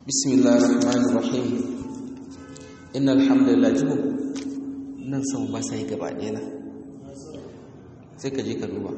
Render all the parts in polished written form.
بسم الله الرحمن الرحيم إن الحمد لله جمع nan sama ba sai gaba ɗaya na sai ka je ka duba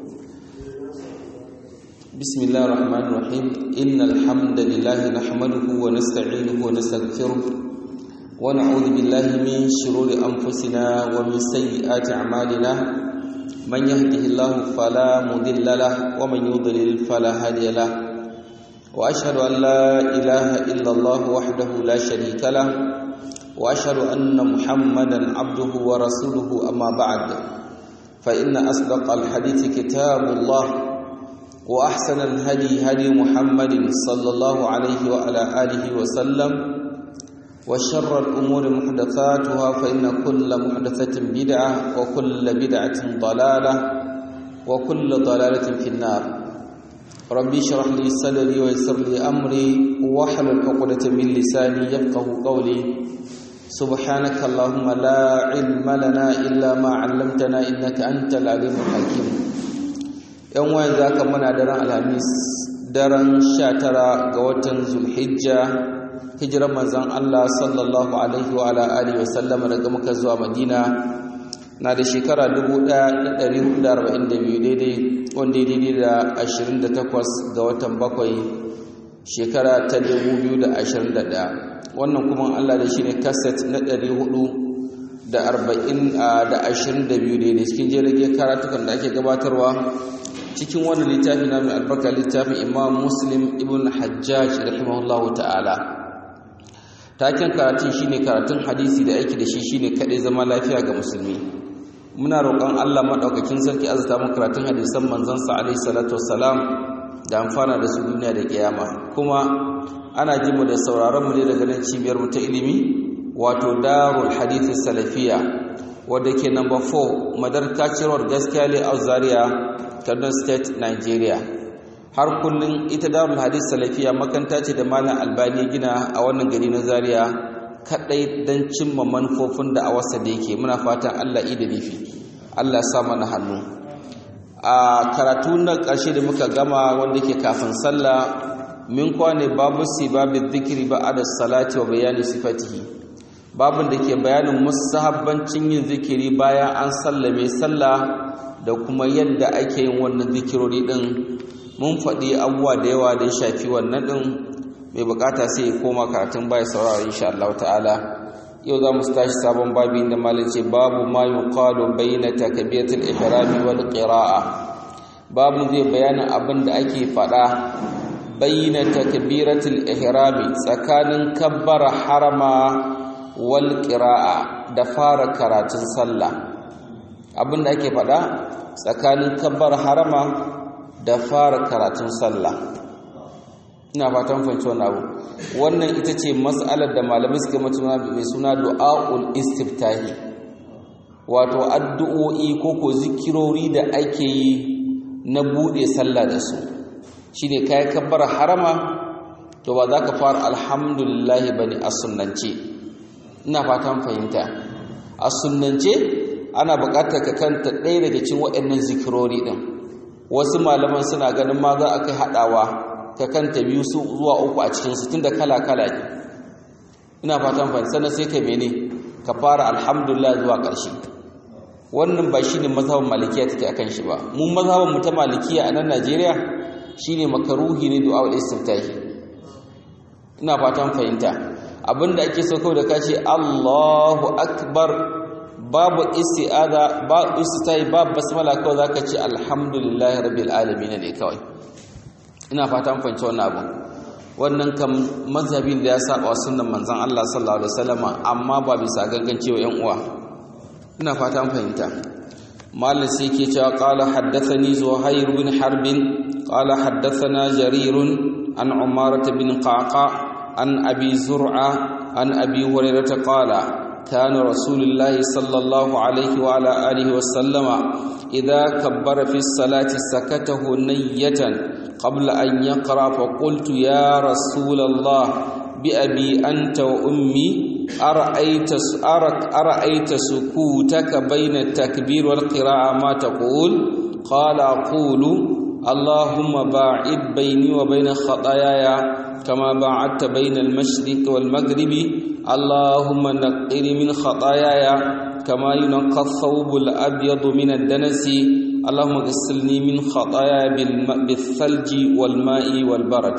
bismillahir rahmanir rahim innal hamdalillahi nahmaduhu wa nasta'inuhu wa nastaghfiruh wa na'udhu billahi min shururi anfusina wa min sayyiati a'malina man yahdihillahu fala mudilla lahu wa man yudlil fala hadiya lahu wa ashhadu an la ilaha illa allah wahdahu la sharika lahu وأشهد أن محمدا عبده ورسوله أما بعد فإن أصدق الحديث كتاب الله وأحسن الهدي هدي محمد صلى الله عليه وعلى آله وسلم وشر الأمور محدثاتها فإن كل محدثة بدعة وكل بدعة ضلالة وكل ضلالة في النار ربي اشرح لي صدري ويسر لي أمري واحلل عقدة من لساني يفقه قولي سبحانك اللهم لا علم لنا إلا ما علمتنا إنك أنت العليم الحكيم يوم ذاك من دران الخميس دران 19 ga watan Zulhijja hijirar manzon Allah sallallahu alaihi wa ala alihi wa sallam daga Makka zuwa Madina na da shekara 1442 daidai wanda daidai da 28 ga watan 7 shekara ta 2021 wannan kuma Allah da shi ne cassette na 422 ne cikin jirage karatukan da ake gabatarwa cikin wannan littafi na mai albarka littafin Imam Muslim ibn Hajjaj rahimahullahu ta'ala. Taken karatun shine karatun hadisi da aiki da shi shine kadai zama lafiya ga musulmi. Muna roƙon Allah madaukakin sarki azata mu karatun hadisan manzon sa alaihi salatu wassalam da amfana da su duniya da kiyama. Kuma ana ji mu da sauraron mu ne daga nan cibiyar mu ta ilimi wato Darul Hadith Salafiya wadda ke number 4 Madarkaci Road Gaskiya Layout Zaria Kaduna State Nigeria. Har kullun ita Darul Hadith Salafiya makanta ce da Malam Albani gina a wannan gari na Zaria kadai dan cimma manufofin da a wasa da yake. Muna fatan Allah da nufi Allah sa mana hannu. A karatu na ƙarshe da muka gama wanda yake kafin sallah min kwane babu sibabin zikiri ba'da salati wa bayani sifatihi, babun da ke bayanin mustahabbancin yin zikiri bayan an sallame sallah da kuma yadda ake yin wannan zikirori din. Mun faɗi abubuwa da yawa da ya shafi wannan din, mai bukata sai ya koma karatun baya saurara insha Allah ta'ala. Yau za mu tashi sabon babi da malin ce babu ma yuqalu bayna takbiratul ihrami wal qira'a. Babu zai bayanin abin da ake faɗa bayyana takbiratul ihrami tsakanin kabbara harama wal qira'a da fara karatun sallah. Abinda ake faɗa tsakanin kabbara harama da fara karatun sallah. Ina fatan fahimci wannan abu. Wannan ita ce mas'alar da malamai suka mutuna mai suna du'aul istiftahi, wato addu'o'i ko zikirori da ake yi na bude sallah da su. Shine kai kabbar harama to ba za ka fara alhamdulillah bane a sunnance. Ina fatan fahimta. A sunnance ana buƙatar ka kanta ɗaya daga cikin waɗannan zikirori din. Wasu malaman suna ganin ma za a kai hadawa ka kanta biyu su zuwa uku a cikin su tunda kala-kala ne. Ina fatan fahimta. Sannan sai ka mene ka fara alhamdulillah zuwa ƙarshe. Wannan ba shine mazhabin malikiya take akan shi ba. Mu mazhabin mu ta malikiya a nan Najeriya shine makaruhi ne du'a ul istiftahi. Ina fatan fahimta. Abinda ake so kawai da kace Allahu akbar, babu isti'aza, ba istiftahi, ba basmala, kawai zaka ce alhamdulillahi rabbil alamin ne kawai. Ina fatan fahimta wannan abu. Wannan kam mazhabin da ya saba sunnan manzon Allah sallallahu alaihi wasallama, amma ba bisa gangancewa yan uwa. Ina fatan fahimta. مالك سيكي قال حدثني زهير بن حرب قال حدثنا جرير عن عمارة بن قعقاع عن أبي زرعة عن أبي هريرة قال كان رسول الله صلى الله عليه وعلى آله وسلم إذا كبر في الصلاة سكته نية قبل أن يقرأ فقلت يا رسول الله بأبي أنت وأمي أرأيت سكوتك بين التكبير والقراءة ما تقول؟ قال أقول اللهم باعد بيني وبين خطاياي كما بعدت بين المشرق والمغرب اللهم نقني من خطاياي كما ينقى الثوب الأبيض من الدنس اللهم اغسلني من خطاياي بالثلج والماء والبرد.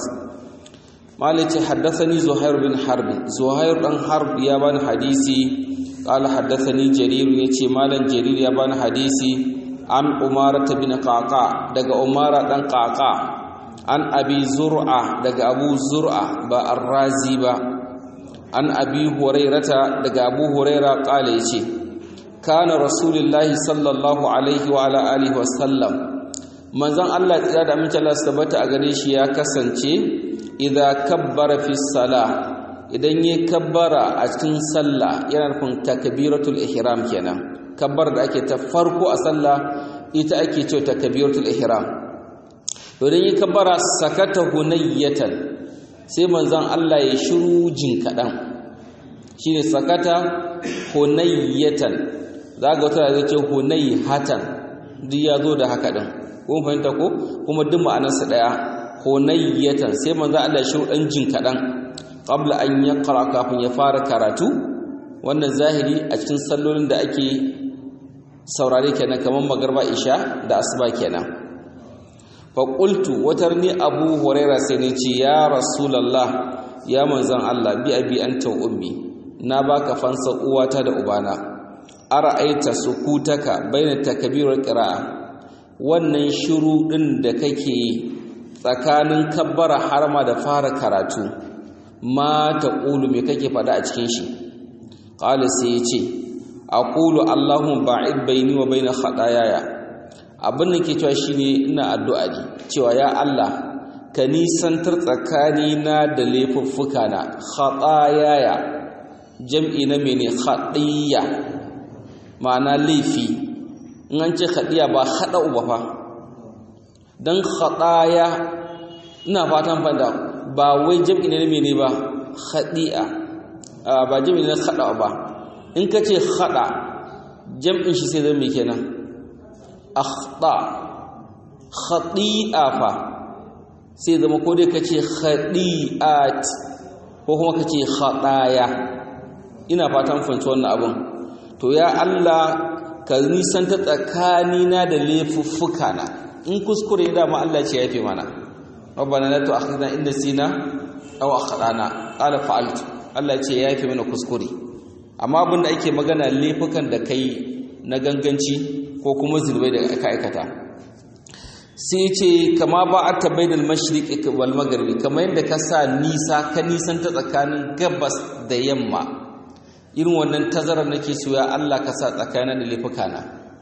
مالك حدثني زهير بن حرب. زهير بن حرب يابان حديثي قال حدثني جرير يتي مالا جرير يابان حديثي عن أمارة بن قعقاع دق أمارة بن قعقاع عن أبي زرعة دق أبو زرعة با الرازي با عن أبي هريرة دق أبو هريرة قال يتي كان رسول الله صلى الله عليه وعلى آله وسلم manzon Allah tsira da amince Allah tabbata a gare shi ya kasance idza kabbara fi salah idan yayi kabbara a cikin sallah yana nufin takbiratul ihram kenan kabbar da ake ta farko a sallah ita ake cewa takbiratul ihram to idan yayi kabbara sakata hunayyatan sai manzon Allah ya shiru jin kadan shine sakata hunayyatan zaga wata zai ce hunayhatan duk ya zo da haka din kun fahimta ko kuma duk ma'anarsa daya hunayyatan sai manzo Allah shi dan jin kadan qabla an yaqra kafin ya fara karatu wannan zahiri a cikin sallolin da ake saurare kenan kaman magarba isha da asuba kenan fa qultu watarni abu huraira sai ne ce ya rasulullah ya manzon Allah bi abi anta ummi na baka fansa uwata da ubana ara'aita sukutaka baina takbirul qira'a wannan shiru din da kake tsakanin kabbara harma da fara karatu ma taqulu me kake fada a cikin shi qala sai yace aqulu allahumma ba'id baini wa baina khataayaya abin da ke cewa shine ina addu'a ne cewa ya Allah ka nisantar tsakani na da laifuffuka na khataayaya jam'i na mene khatiya ma'ana laifi in an ce khadiya ba hada uba fa dan khadaya ina fatan fada ba wai jam'i ne mene ba khadi'a ba jam'i ne khada ba in ka ce khada jam'in shi sai zai me kenan akhta khati'a fa sai zama ko dai ka ce khadi'at ko kuma ka ce khadaya ina fatan fahimci wannan abun to ya Allah ka nisanta tsakanina da laifuffukana in kuskure da ma Allah ce yafe mana rabbana la tu'akhidna in nasina aw akhtana qala fa'altu Allah ce yafe mana kuskure amma abinda ake magana laifukan da kai na ganganci ko kuma zulbai da aka aikata sai ce kama ba'ata bainal mashriqi wal maghribi kamar yadda ka sa nisa ka nisanta tsakanin gabas da yamma irin wannan tazarar nake so ya Allah ka sa tsakanin da laifukana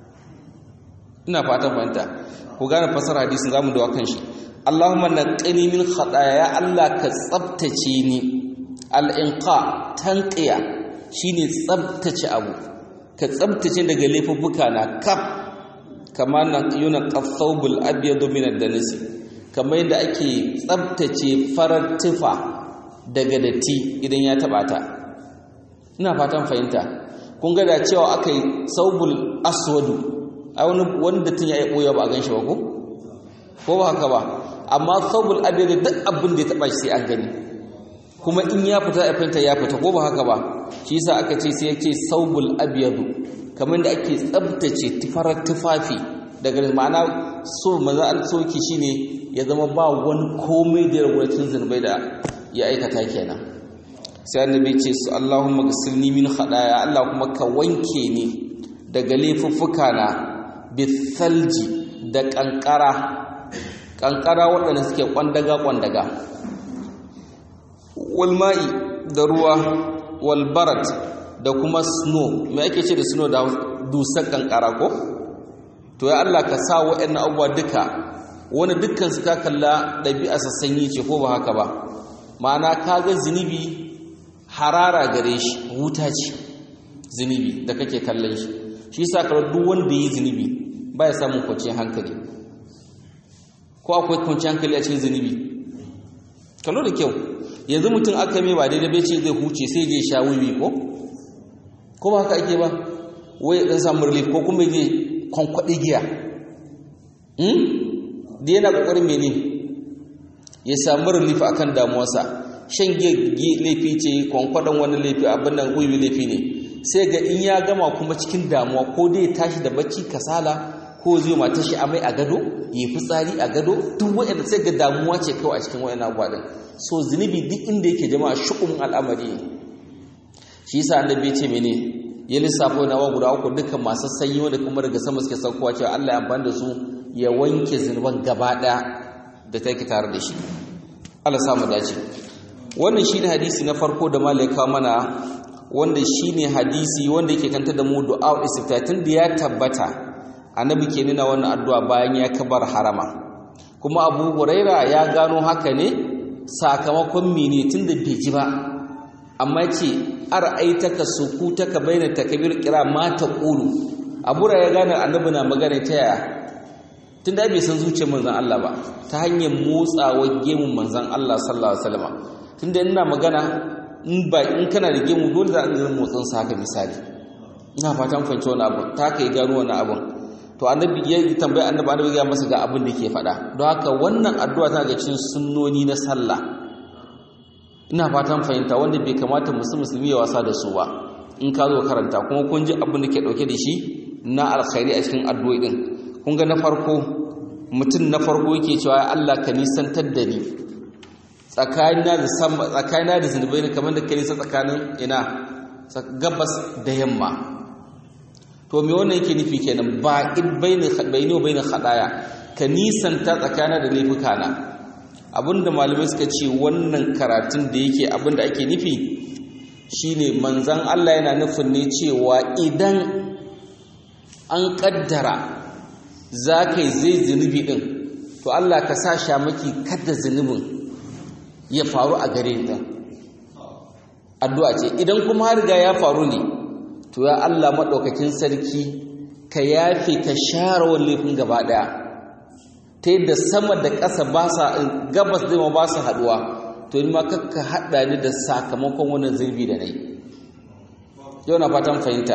ina fatan fahimta ku gane fasara hadisin zamu dawo kan shi Allahumma naqini min khataaya Allah ka tsabtace ni al-inqa tanqiya shine tsabtace abu ka tsabtace daga laifukana kaf kama yuna qathawbul abyad min ad-danasi kamar yadda ake tsabtace farar tufa daga datti idan ya taba ta ina fatan fahimta kun ga da cewa akai saubul aswadu ai wanda tun ya yi boye ba a ganshi ba ko ba haka ba amma saubul abyad duk abin da ya taba shi sai an gani kuma in ya fita ya fahimta ya fita ko ba haka ba shi yasa aka ce sai yake saubul abyad kamar da ake tsabtace farar tufafi daga ma'ana so maza an soki shine ya zama ba wani komai da ragwacin zunubai da ya aikata kenan sai annabi ce su Allahumma ghsilni min khataaya Allah kuma ka wanke ni daga laifuffuka na bithalji da kankara waɗanda suke kwandaga wal ma'i da ruwa wal barat da kuma snow me ake ce da snow da dusar kankara ko to ya Allah ka sa waɗannan abubuwa duka wani dukkan su ka kalla ɗabi'a sanyi ce ko ba haka ba ma'ana kaga zinubi harara gare shi wuta ce zinubi da kake kallon shi shi yasa kar duk wanda yi zinubi baya samun kwanciyar hankali ko akwai kwanciyar hankali a cikin zinubi kallo da kyau yanzu mutum aka mai ba daidai bai ce zai huce sai je sha wiwi ko ba haka ake ba wai dan samu relief ko kuma je kwankwaɗe giya da yana ƙoƙarin mene ya samu relief akan damuwarsa. Shan giya laifi ce, kwankwadon wani laifi, abin nan wiwi laifi ne. Sai ga in ya gama kuma cikin damuwa ko dai tashi da bacci kasala ko zai mata shi amai a gado, yi fitsari a gado, duk wanda sai ga damuwa ce kawai a cikin wayannan abubuwa din. So zunubi duk inda yake jama'a shu'umin al'amari ne. Shi yasa annabi ya ce mene, ya lissafa nawa guda uku dukkan masu sanyi wanda kuma daga sama suke saukowa cewa Allah ya amfani da su ya wanke zunuban gaba ɗaya da take tare da shi. Allah samu dace. Wannan shine hadisi na farko da malaika mana, wanda shine hadisi wanda yake kanta da mu du'a istifta, tun da ya tabbata annabi ke nuna wannan addu'a bayan ya kabar harama. Kuma Abu Huraira ya gano haka ne sakamakon mene, tunda bai ji ba, amma ce ar'aitaka sukutaka baina takbir qira ma taqulu. Abu Huraira ya gane annabi na magana ta yaya, tunda bai san zuciyar manzon Allah ba, ta hanyar motsawar gemun manzon Allah sallallahu alaihi wasallam. Tunda ina magana in kana da gemu dole za a ga motsin sa haka misali. Ina fatan fahimci wannan abu, ta kai gano wannan abun. To annabi ya tambaya annabi ya masa ga abin da ke faɗa. Don haka wannan addu'a tana ga cikin sunnoni na sallah. Ina fatan fahimta, wanda bai kamata musulmi ya wasa da su ba. In ka zo karanta kuma kun ji abin da ke dauke da shi na alkhairi a cikin addu'o'i din. Kun ga na farko, mutum na farko yake cewa ya Allah ka nisantar da ni tsakanina da zunubai ne kamar da ka nisa tsakanin gabas da yamma. To me wannan yake nufi kenan, ba in baini wa baina khadaya, ka nisanta tsakana da laifuka na. Abinda malamai suka ce wannan karatun da yake abinda ake nufi shine manzon Allah yana nufin ne cewa idan an kaddara zakai zai zunubi din, to Allah ka sa shamaki kada zunubin ya faru a gare ta. Addu'a ce idan kuma har ga ya faru ne, to ya Allah maɗaukakin sarki ka yafe ka share wani laifin gaba ɗaya, ta yadda sama da ƙasa ba sa gabas da ma ba su haɗuwa, to ni ma kakka haɗa ni da sakamakon wannan zurbi da na yi. Yau na fatan fahimta.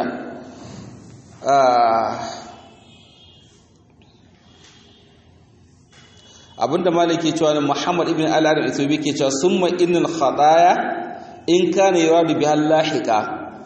Abinda malaki cewa Muhammad ibn al-Arab Ithiobi ke cewa summa innal khadaya in kana yuradu biha lahiqa,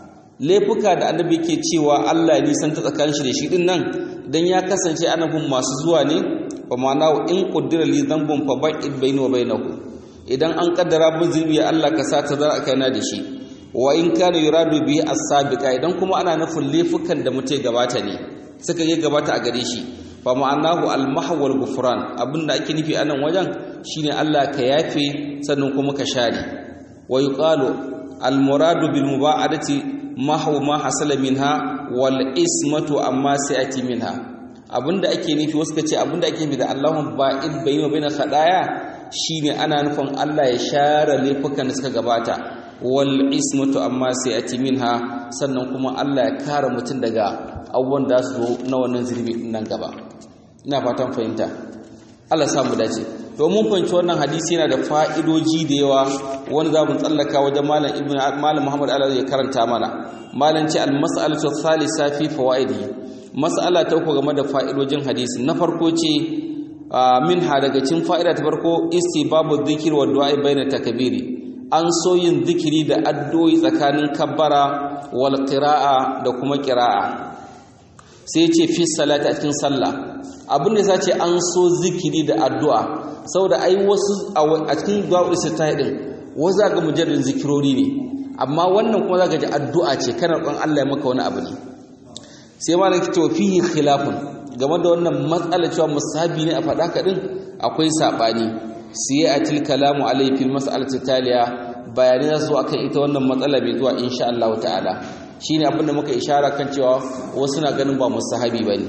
laifuka da annabi ke cewa Allah ya nisanta tsakanin shi da shi din nan dan ya kasance annabin masu zuwa ne, wa ma'ana in qaddara li dhanbun fa ba'id bayni wa bainahu, idan an kaddara bin zunubi Allah ka sa ta zara kaina da shi. Wa in kana yuradu bihi as-sabiqa, idan kuma ana nufin laifukan da mutai gabata ne suka yi gabata a gare shi, fa ma'anahu al-mahw wal ghufran, abinda ake nufi a nan wajen shine Allah ka yafe sannan kuma ka share. Wa yuqalu al-muradu bil muba'adati mahw ma hasala minha wal ismatu amma sa'ati minha, abinda ake nufi wasu kace abinda ake nufi da Allahumma ba'id bayna wa bayna khadaya shine ana nufin Allah ya share laifukan da suka gabata, wal ismatu amma sa'ati minha, sannan kuma Allah ya kare mutum daga abubuwan da su zo na wannan zurbi nan gaba. Ina fatan fahimta, Allah samu dace. Domin fahimci wannan hadisi yana da fa'idoji da yawa, wani za mu tsallaka wajen malam Muhammad Allah ya karanta mana. Malam ce al-mas'alatu thalitha fi fawaidi, mas'ala ta uku game da fa'idojin hadisi. Na farko ce minha daga cikin fa'ida ta farko istibabu dhikri wa du'a bayna takbiri, an so yin zikiri da addu'o'i tsakanin kabbara wal qira'a da kuma qira'a. Sai ce fi salati a cikin sallah, abin da sace an so zikiri da addu'a saboda ai wasu a cikin du'a istiftahi din wasu ga mujarrin zikirori ne, amma wannan kuma zaka ji addu'a ce kana roƙon Allah ya maka wani abu ne. Sai malam ki to fihi khilafun, game da wannan matsalar cewa musahabi ne a faɗa ka din akwai sabani. Sai atil kalamu alayhi fil mas'alati taliya, bayanai zasu akan ita wannan matsala bai zuwa insha Allah ta'ala. Shine abin da muka ishara kan cewa wasu na ganin ba musahabi bane.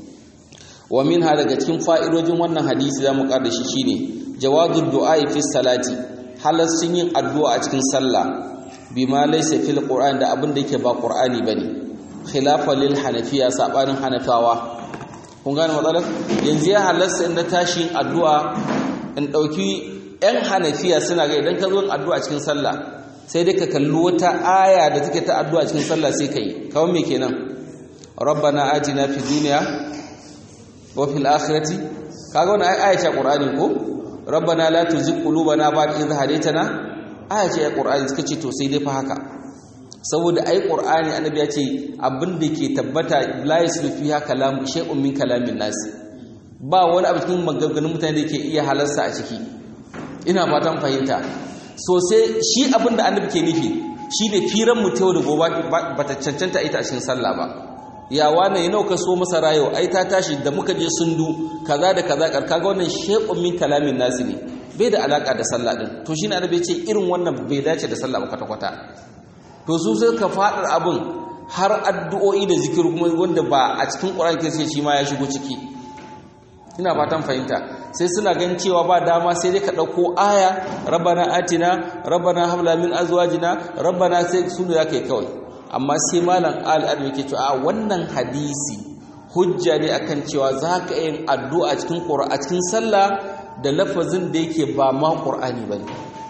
Wa minha daga cikin fa'idojin wannan hadisi zamu kada shi shine jawazud du'a fi salati, halassin yin addu'a a cikin sallah bima laysa fil qur'an, da abin da yake ba qur'ani bane, khilafa lil hanafiya, sabanin hanafawa. Kun gane matsalar? Yanzu ya halasta in na tashi addu'a in dauki ɗan hanafiya suna ga idan ka zo addu'a cikin sallah sai dai ka kalli wata aya da take ta addu'a cikin sallah sai kai kawai me kenan, rabbana atina fid dunya wa fil akhirati, kaga wannan aya ce qur'ani ko rabbana la tuzigh qulubana ba'da idh hadaytana aya ce Qur'ani suka ce to sai dai fa haka saboda ai Qur'ani annabi ya ce abin da ke tabbata la yaslufi ha kalam shay'un min kalamin nas ba wani abu cikin maganganun mutane da ke iya halarsa a ciki ina fatan fahimta so sai shi abin da annabi ke nufi shine firan mu ta da gobe bata cancanta ita a cikin sallah ba ya wane ya nauka so masa rayo ai ta tashi da muka je sundu kaza da kaza kaga wannan shay'un min kalamin nas ne bai da alaka da sallah din to shine annabi ya ce irin wannan bai dace da sallah ba kwata-kwata to su sai ka fadar abin har addu'o'i da zikiri kuma wanda ba a cikin Qur'ani ke sai shi ma ya shigo ciki ina fatan fahimta sai suna ganin cewa ba dama sai dai ka dauko aya rabbana atina rabbana hab lana min azwajina rabbana sai sunu yake kawai amma sai malam al-adu yake cewa wannan hadisi hujja ne akan cewa zaka yin addu'a cikin Qur'ani cikin sallah da lafazin da yake ba ma Qur'ani bane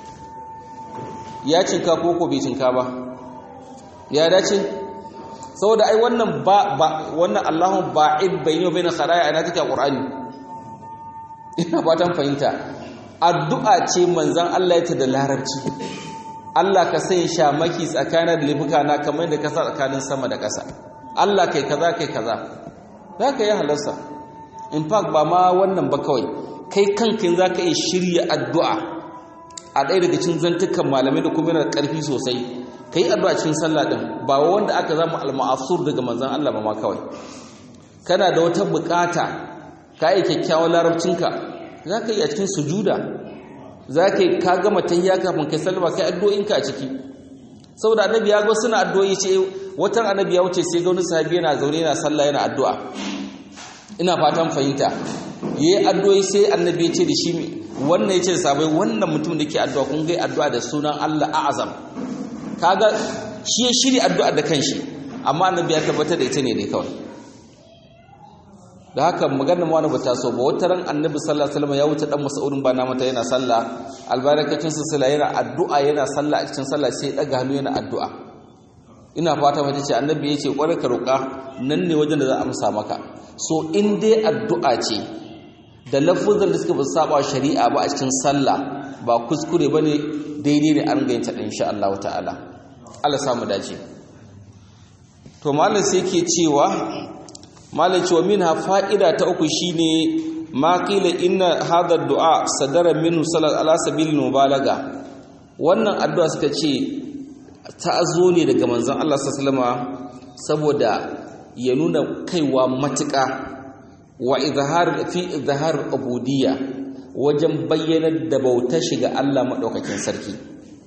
ya cinka ko bai cinka ba ya dace saboda ai wannan wannan Allahu ba'id bayni wa bayna kharaya ana take Qur'ani ina fatan fahimta addu'a ce manzon Allah yake da larabci Allah ka sai shamaki tsakanin lifuka na kamar da ka sa tsakanin sama da ƙasa Allah kai kaza kai kaza zaka yi halarsa in fact ba ma wannan ba kawai kai kanka zaka yi shirya addu'a a ɗaya daga cikin zantukan malamai da kuma yana ƙarfi sosai ka yi addu'a cikin sallah ɗin ba wanda aka zama al-ma'asur daga manzan Allah ba ma kawai kana da wata bukata ka yi kyakkyawan larabcinka za ka yi a cikin sujuda za ka yi ka gama tahiyya kafin kai sallah kai addu'o'inka a ciki saboda annabi ya ga suna addu'o'i ce watan annabi ya wuce sai ga wani sahabi yana zaune yana sallah yana addu'a ina fatan fahimta yayi addu'o'i sai annabi ya ce da shi wannan ya ce da sahabbai wannan mutum da ke addu'a kun ga addu'a da sunan Allah a'azam kaga shi ya shiri addu'a da kanshi amma annabi ya tabbatar da ita ne dai kawai da haka maganar wani ba ta so ba wata ran annabi sallallahu alaihi wasallam ya wuce dan Mas'udin ba na mata yana sallah albarakacin sallah yana addu'a yana sallah a cikin sallah sai ya daga hannu yana addu'a ina fata mace ce annabi ya ce kwarai ka roƙa nan ne wajen da za a amsa maka so in dai addu'a ce da lafuzan da suka ba saba shari'a ba a cikin sallah ba kuskure bane daidai ne an gayyata din insha Allah ta'ala Allah samu dace to malam sai yake cewa malam cewa minha fa'ida ta uku shine ma qila inna hadha du'a sadara minhu salat ala sabilil mubalaga wannan addu'a suka ce ta zo ne daga manzon Allah sallallahu alaihi wasallam saboda ya nuna kaiwa matuƙa wa izhar ubudiyya wajen bayyanar da bautar shiga Allah madaukakin sarki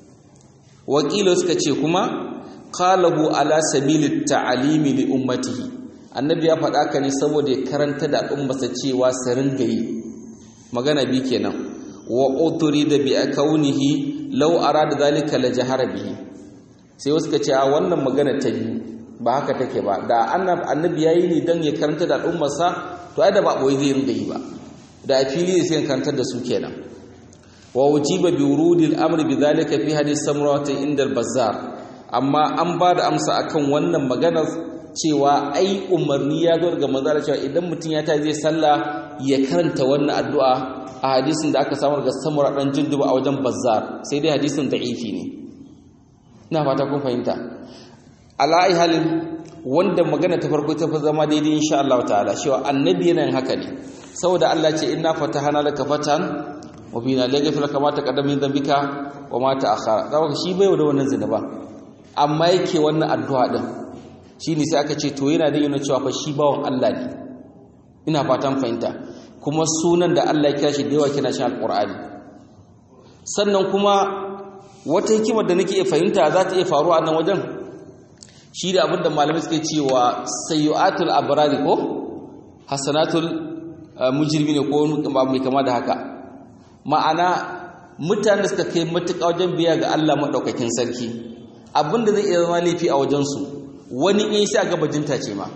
wakilo suka ce kuma qalahu ala sabilit ta'limi li ummatihi annabi ya faɗa ka ne saboda ya karanta da al'ummarsa cewa su ringa yi magana bi kenan wa uturida bi kaunihi law arada zalika la jahara bihi sai wasu ka ce a wannan magana ta biyu ba haka take ba da annabi yayi ne dan ya karanta da al'ummarsa to ai da ba boye zai ringa yi ba da fili sai karantar da su kenan wa ujiba bi wurudil amri bi zalika fi hadith samrawati inda al-bazzar amma an ba da amsa akan wannan maganar cewa ai umarni ya zo daga manzo cewa idan mutum ya tayi zai sallah ya karanta wannan addu'a a hadisin da aka samu daga samura dan jinduba a wajen bazzar sai dai hadisin da'ifi ne ina fata kun fahimta ala ai halin wanda magana ta farko ta fi zama daidai insha Allah ta'ala cewa annabi yana yin haka ne saboda Allah ce inna fatahana laka fatan wa bina laghfir laka ma taqaddama min dhanbika wa ma ta'akhkhara zaka shi bai da wannan zinuba amma yake wannan addu'a din shine sai aka ce to yana da yana cewa fa shi bawon Allah ne ina fatan fahimta kuma sunan da Allah ya kira shi da yawa kina shi alqur'ani sannan kuma wata hikimar da nake fahimta za ta iya faruwa a nan wajen shi da abinda malamai suke cewa sayyu'atul abrari ko hasanatul mujrimi ne ko mai kama da haka ma'ana mutane da suka kai matuƙa wajen biya ga Allah madaukakin sarki abinda zai iya zama laifi a wajen su wani in sai ga bajinta ce ma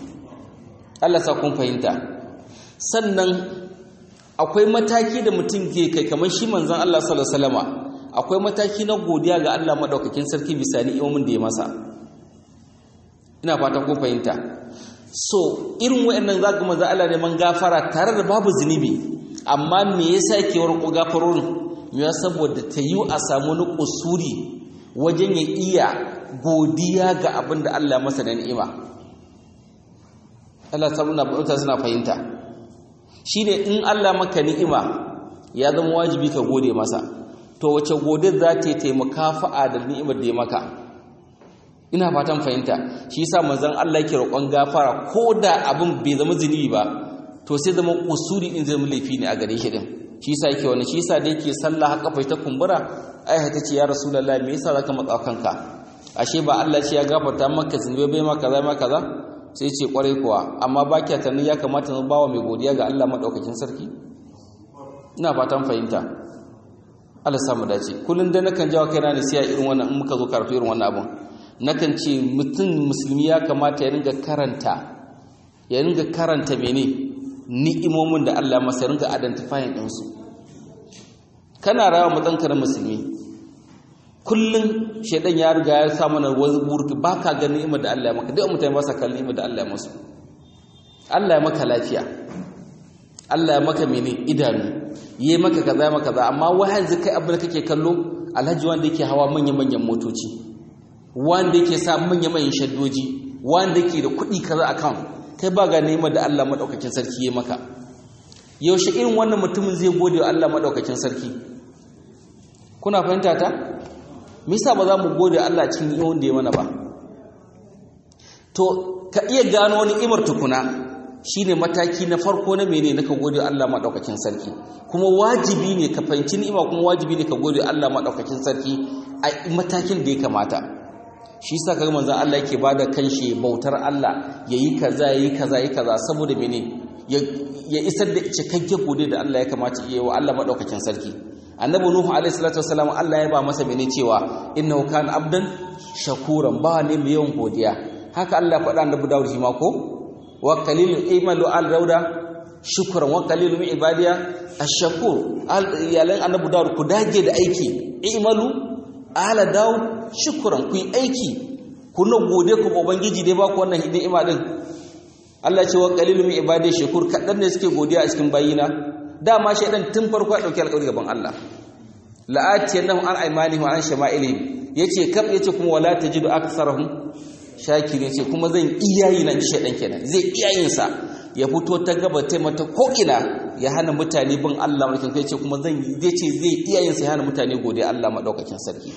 Allah sa kun fahimta sannan akwai mataki da mutum ke kai kamar shi manzon Allah sallallahu alaihi wasallama akwai mataki na godiya ga Allah madaukakin sarki bisa ni'imomin da ya masa ina fatan kun fahimta so irin wayannan zaka manzo Allah neman gafara tare da babu zinubi amma me yasa yake roƙo gafarorin ya saboda ta yi a samu wani kusuri wajen ya iya godiya ga abin da Allah ya masa da ni'ima. Allah suna fahimta shine in Allah maka ni'ima ya zama wajibi ka gode masa, to wace godin za ta taimaka fa'a da ni'imar da ya maka? Ina fatan fahimta. Shi yasa manzon Allah yake roƙon gafara ko da abin bai zama zunubi ba, to sai zama kusuri din zama laifi ne a gare shi din. Shi yasa yake wannan, shi yasa da yake sallah haka fa ta kumbura, ai ta ce ya rasulullahi me yasa zaka matsa kanka? Ashe ba Allah ce ya gafarta maka zunubi bai maka kaza maka kaza? Sai ce kwarai kuwa, amma ba kiya tanin ya kamata mu bawa mai godiya ga Allah madaukakin sarki. Ina fatan fahimta. Allah samu dace. Kullun da nakan jawo kaina ne sai irin wannan in muka zo karatu irin wannan abun. Nakan ce mutum musulmi ya kamata ya ringa karanta mene ni'imomin da Allah masa, ringa identifying din su. Kana rawa matsanka na musulmi, kullun shedan ya riga ya sa mana wani burki baka ga ni'imar da Allah ya maka. Duk mutane ba sa kallon ni'imar da Allah ya musu. Allah ya maka lafiya, Allah ya maka mene idanu, yayi maka kaza ya maka kaza, amma wai yanzu kai abin da kake kallo alhaji wanda yake hawa manyan motoci, wanda yake sa manyan shaddoji, wanda yake da kuɗi kaza account, kai ba ga ni'imar da Allah madaukakin sarki yayi maka. Yaushe irin wannan mutumin zai gode wa Allah madaukakin sarki? Kuna fahimta ta? Me yasa ba za mu gode wa Allah cikin ni'imar da ya mana ba? To ka iya gano ni'imar tukuna shine mataki na farko na menene naka gode wa Allah madaukakin sarki. Kuma wajibi ne ka fahimci ni'ima, kuma wajibi ne ka gode wa Allah madaukakin sarki a matakin da ya kamata. Shi yasa kaga manzon Allah yake bada kanshi bautar Allah, yayi kaza saboda mene ya isar da cikakken gode da Allah ya kamata yi wa Allah madaukakin sarki. Annabi Nuhu alaihi salatu wasallam Allah ya ba masa mene cewa innahu kana abdan shakuran, ba ne mai yawan godiya. Haka Allah faɗa Annabi Dawud shi ma ko wa qalilun imalu al dauda shukran wa qalilun min ibadiya ash-shakur. Iyalan Annabi Dawud ku dage da aiki, imalu ala Dawud shukran, ku yi aiki ku na gode ku ubangiji dai ba ku wannan hidima din. Allah ce wa qalilun min ibadiya shakur, kadan ne suke godiya a cikin bayina. Dama shaidan tun farko ya dauki alƙawari gaban Allah, la'atiyannahum an aymanihim wa an shama'ilihim, yace kam yace kuma wala tajidu aktsarahum shakirin, yace kuma zan iyayi nan shaidan kenan zai iyayin sa ya fito ta gaba ta mata ko ina ya hana mutane bin Allah madaukakin sarki, yace kuma zai iyayin sa ya hana mutane godiya Allah madaukakin sarki.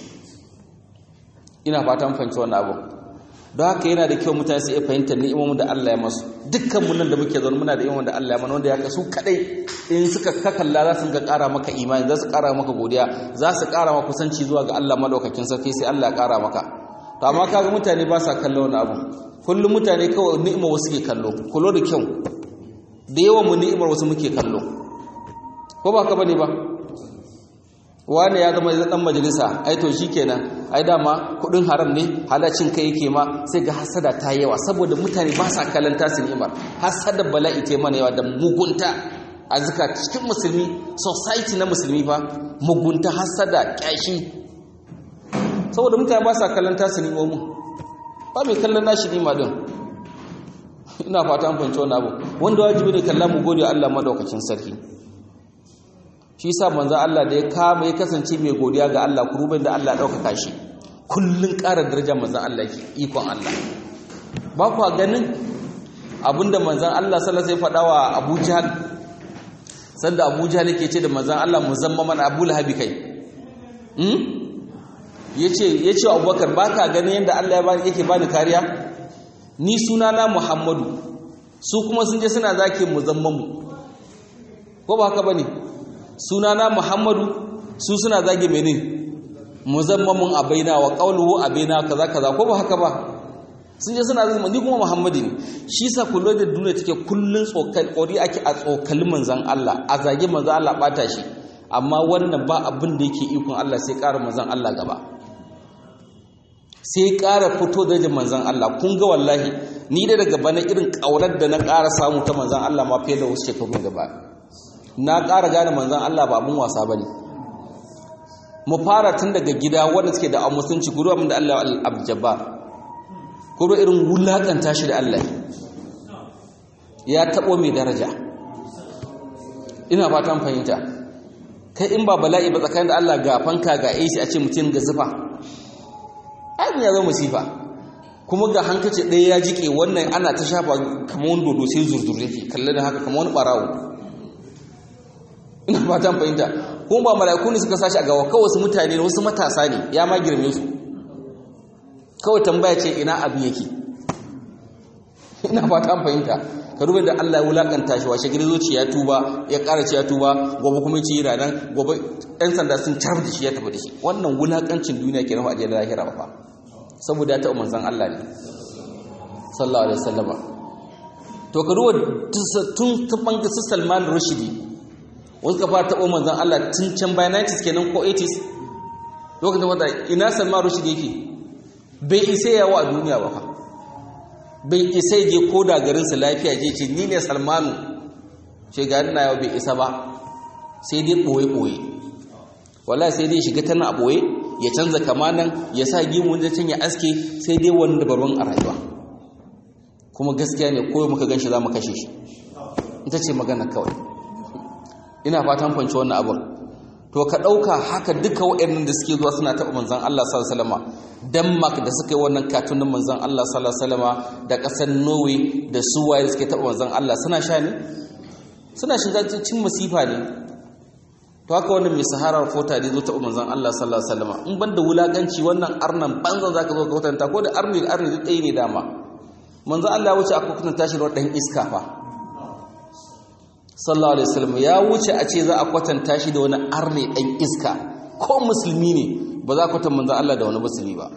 Ina fatan fahimci wannan abu. Don haka yana da kyau mutane su iya fahimtar ni'imomin da Allah ya masu. Dukkan mun nan da muke zaune muna da ni'imomin da Allah ya mana, wanda ya kasu kadai in suka kalla za su ga ƙara maka imani, za su ƙara maka godiya, za su ƙara maka kusanci zuwa ga Allah madaukakin sarki, sai Allah ya ƙara maka. To amma kaga mutane ba sa kallo wani abu. Kullum mutane kawai ni'imar wasu ke kallo. Kullo da kyau. Da yawan mu ni'imar wasu muke kallo. Ko ba ka bane ba? Wani ya zama dan majalisa, ai to shikenan, ai dama kudin haram ne, halacin kai yake ma, sai ga hasada ta yawa saboda mutane ba sa kallon tasu ni'imar. Hasada bala'i ta mana yawa da mugunta a zaka cikin musulmi, society na musulmi fa, mugunta, hasada, kyashi. Saboda mutane ba sa kallon tasu ni'imomin, ba mai kallon nashi ni'ima din. Ina fata an fahimci wannan abu, wanda wajibi ne kalla mu gode Allah madaukakin sarki. Shi yasa manzo Allah da ya kama ya kasance mai godiya ga Allah, kurubin da Allah ɗaukaka shi, kullun ƙara darajar manzo Allah ke ikon Allah. Ba ku ganin abinda manzo Allah sallallahu alaihi wasallam ya faɗa wa Abu Jahl, sanda Abu Jahl yake ce da manzo Allah muzammaman Abu Lahab kai, yace wa Abubakar, baka ganin yanda Allah yake bani kariya? Ni sunana Muhammadu, su kuma sun je suna zake muzammamu, ko ba haka bane? Sunana Muhammadu, su suna zage mene muzammamun abaina wa qawluhu abaina kaza ko ba haka ba? Sun je suna zage ni kuma Muhammadu ne. Shi sa kullu da duniya take kullun tsokali ake a tsokali manzon Allah, a zage manzon Allah bata shi, amma wannan ba abin da yake ikon Allah sai ƙara manzon Allah gaba, sai ƙara fito da manzon Allah. Kun ga wallahi ni da daga bana irin ƙaurar da na ƙara samu ta manzon Allah ma fiye da wasu shekaru gaba, na ƙara gane manzan Allah ba abin wasa ba ne. Mu fara tun daga gida wanda suke da musulunci, kuro abin da Allah al-abjabbar, kuro irin wulaƙanta shi da Allah ya taɓo mai daraja, ina fatan fahimta kai in ba bala'i ba tsakanin da Allah ga fanka ga AC a ce mutum ga zufa ai ya zo musifa kuma ga hankace ɗaya ya jike wannan ana ta shafa kamar wani dodo sai zurzur yake kalle da haka kamar wani barawo ina fatan fahimta kuma ba mala'iku ne suka sashi a gawa kawai wasu mutane wasu matasa ne ya ma girme su kawai tambaya ce ina abin yake ina fatan fahimta ka duba da Allah ya wulakanta shi washe gari zuci ya tuba ya ƙara ce ya tuba gobe kuma ya ci ranar gobe ɗan sanda sun carbi da shi ya tafi da shi wannan wulakancin duniya ke nafa a jiyar lahira ba fa saboda ya taɓa manzan Allah ne sallallahu alaihi wasallama to ka duba tun ta banga su Salman Rushdie wasu ka fara taɓa manzan Allah tun can bayan 90s kenan ko 80s lokacin wanda ina Salman Rushdie yake bai isa yawo a duniya ba fa bai isa je ko da garinsa lafiya je ce ni ne Salmanu ce ga ina yau bai isa ba sai dai ɓoye-ɓoye wallahi sai dai shiga tana a ɓoye ya canza kamanan ya sa gimun da can ya aske sai dai wani dabarun a rayuwa kuma gaskiya ne koyo muka ganshi za mu kashe shi ita ce magana kawai ina fatan fanci wannan abin to ka ɗauka haka duka waɗannan da suke zuwa suna taɓa manzan Allah sallallahu alaihi wasallam Denmark da suka yi wannan katunan manzan Allah sallallahu alaihi wasallam da ƙasar Norway da Suwaye da suke taɓa manzan Allah suna sha ne suna shiga cikin masifa ne to haka wannan mai sahara fota da zo taɓa manzan Allah sallallahu alaihi wasallam in banda wulakanci wannan arnan banzan zaka zo ka kwatanta ko da arni duk ɗaya ne dama manzan Allah ya wuce aka kwatanta shi da ɗan iska fa sallallahu alaihi wasallam ya wuce a ce za a kwatanta shi da wani arne ɗan iska ko musulmi ne ba za a kwatanta manzan Allah da wani musulmi ba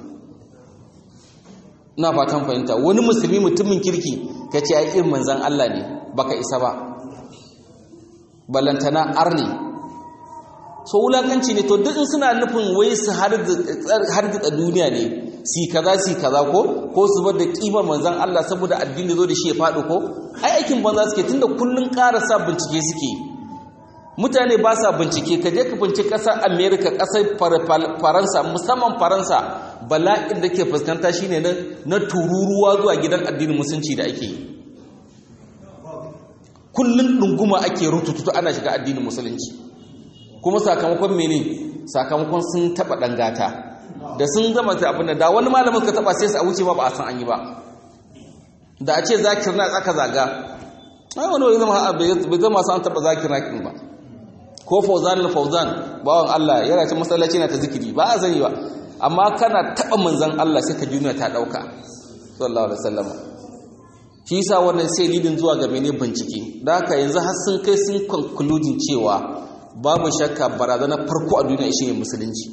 ina fatan fahimta wani musulmi mutumin kirki ka ce ai irin manzan Allah ne baka isa ba balantana arne so wulakanci ne to duk in suna nufin wai su hargitsa duniya ne si kaza ko su bar da kimar manzan Allah saboda addini zo da shi ya faɗo ko ai aikin banza suke tunda kullun ƙara sa bincike suke mutane ba sa bincike ka je ka bincike ƙasar America ƙasar Faransa musamman Faransa bala'in da ke fuskanta shine na tururuwa zuwa gidan addinin musulunci da ake yi kullun dunguma ake rututu ana shiga addinin musulunci kuma sakamakon mene sakamakon sun taba dangata da sun zama ta abin da wani malamin ka taba sai su a wuce ba a san an yi ba da a ce zakir na tsaka zaga ai wani zama bai zama san taba zakir na kin ba ko fauzan bawan Allah yana cin masallaci na ta zikiri ba a sani ba amma kana taba manzon Allah sai ka duniya ta dauka sallallahu alaihi wasallam shi yasa wannan sai lidin zuwa ga mene bincike da haka yanzu har sun kai sun conclude cewa babu shakka barazanar farko a duniya shine musulunci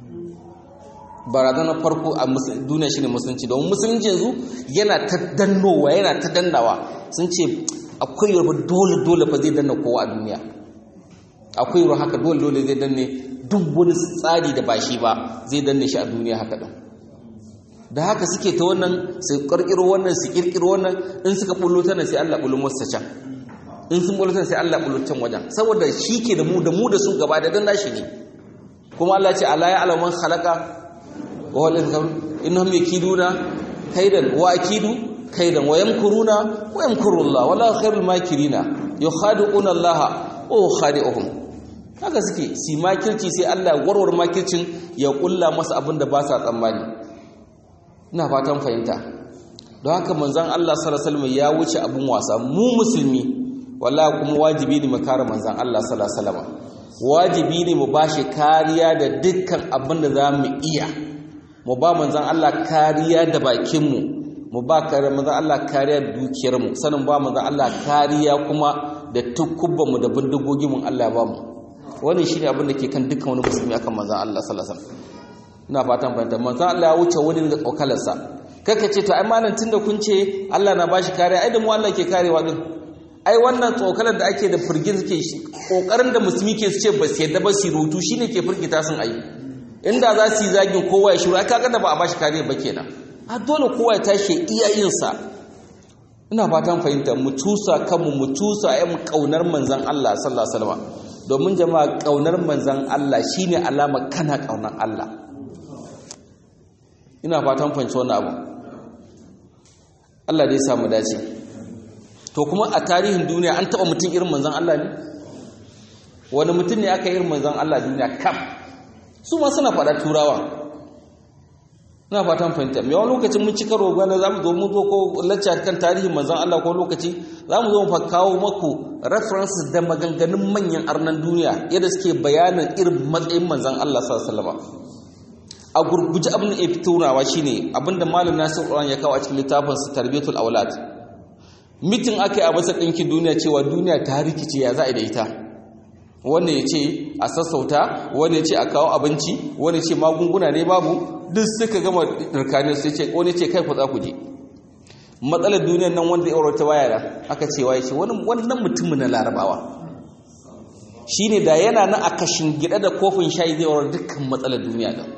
barazanar farko a duniya shine musulunci don musulunci yanzu yana ta dannowa yana ta dannawa sun ce akwai yarba dole fa zai danna kowa a duniya akwai yarba haka dole zai danne duk wani tsari da ba shi ba zai danne shi a duniya haka din da haka suke ta wannan su kirkiro wannan su kirkiro wannan in suka bullo tana sai Allah bullo musu can in sun bullo tana sai Allah bullo can wajen saboda shi ke da mu da su gaba da dan nashi ne kuma Allah ce ala ya alaman khalaqa wa huwa al-ghafur innahum yakiduna kaidan wa akidu kaidan wa yamkuruna wa yamkuru Allah wala khairul makirina yukhadi'una Allah wa khadi'uhum haka suke si makirci sai Allah warwar makircin ya kulla masa abin da ba sa tsammani ina fatan fahimta don haka manzon Allah sallallahu alaihi wasallam ya wuce abun wasa mu musulmi wallahi kuma wajibi ne mu kare manzon Allah sallallahu alaihi wasallam wajibi ne mu bashi kariya da dukkan abin da zamu iya mu ba manzon Allah kariya da bakin mu ba kare manzon Allah kariya da dukiyar mu sanin ba manzon Allah kariya kuma da tukubban mu da bindigogin mu Allah ya ba mu wannan shine abin da ke kan dukkan wani musulmi akan manzon Allah sallallahu alaihi wasallam ina fatan fahimta manzon Allah ya wuce wani da tsokalarsa kaka ce to ai malam tunda kun ce Allah na bashi kariya ai da mu Allah ke karewa din ai wannan tsokalar da ake da firgin suke shi kokarin da musulmi ke su ce ba su yadda ba su rutu shine ke firgita sun ai inda za su yi zagin kowa ya shiru ai kaga da ba a bashi kariya ba kenan a dole kowa ya tashi iyayensa ina fatan fahimta mu tusa kanmu mu tusa ayyukan kaunar manzon Allah sallallahu alaihi wasallam domin jama'a kaunar manzon Allah shine alama kana kaunar Allah ina fatan fahimci wannan abu Allah dai samu dace to kuma a tarihin duniya an taba mutum irin manzon Allah ne wani mutum ne aka yi manzon Allah duniya kam su ma suna faɗa turawa ina fatan fahimta me wani lokacin mun cika rogo na zamu zo mun zo ko lacca kan tarihin manzon Allah ko lokaci zamu zo mu fa kawo maku references da maganganun manyan arnan duniya yadda suke bayanin irin matsayin manzon Allah sallallahu alaihi wasallam a gurguje abin da ya fitonawa shine abinda malam Nasir Quran ya kawo a cikin littafin sa Tarbiyatul Aulad mitin akai a masa dinkin duniya cewa duniya ta rikice ya za a da ita wanda ya ce a sassauta wanda ya ce a kawo abinci wanda ya ce magunguna ne babu duk suka gama dirkanin sai ce wani ce kai ku za ku je matsalar duniyar nan wanda ya aurata waya da aka ce waye ce wannan mutumin na larabawa shine da yana na a kashin gida da kofin shayi zai aure dukkan matsalar duniya da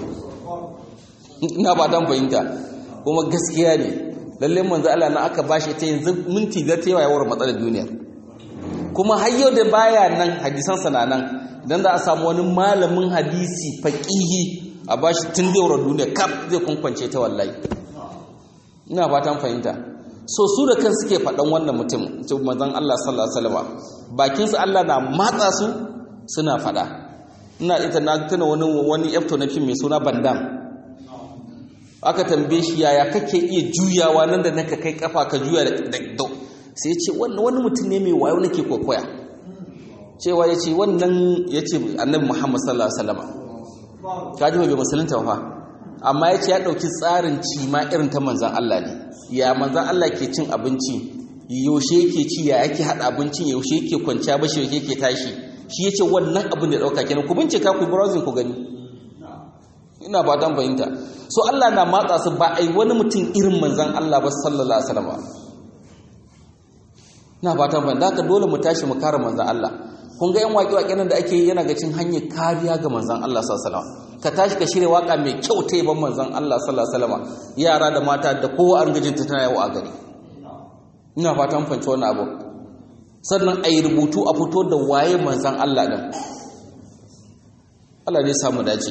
ina ba dan fahimta kuma gaskiya ne lalle manzo Allah na aka bashi ta yanzu minti da ta yawa matsalar duniya kuma har yau da baya nan hadisan sa nan dan za a samu wani malamin hadisi faqihi a bashi tun da yawar duniya kaf zai kunkwance ta wallahi ina fatan fahimta so su da kan suke faɗan wannan mutum manzon Allah sallallahu alaihi wasallam bakin su Allah na matsa su suna faɗa ina ita na tuna wani efto na fim mai suna Bandam aka tambaye shi yaya kake iya juyawa nan da naka kai kafa ka juya da sai ya ce wani mutum ne mai wayo nake kokoya cewa ya ce wannan ya ce annabi Muhammad sallallahu alaihi wasallam kaji bai musulunta ba amma ya ce ya ɗauki tsarin cima irin ta manzan Allah ne ya manzan Allah ke cin abinci yaushe yake ci ya yake haɗa abincin yaushe yake kwanciya bashi yaushe yake tashi shi ya ce wannan abin da ya ɗauka kenan ku bincika ku browsing ku gani ina ba dan bayinta so Allah na matsa su ba ai wani mutum irin manzan Allah ba sallallahu alaihi wasallam ina ba tan bayinta haka dole mu tashi mu kare manzan Allah kun ga yan waƙe-waƙe nan da ake yi yana ga cin hanyar kariya ga manzan Allah sallallahu alaihi wasallam ka tashi ka shirya waka mai kyau ta yaban manzan Allah sallallahu alaihi wasallam yara da mata da kowa an gajin ta tana yawo a gari ina fatan fance wannan abu sannan ayi rubutu a fito da waye manzan Allah din Allah ne samu dace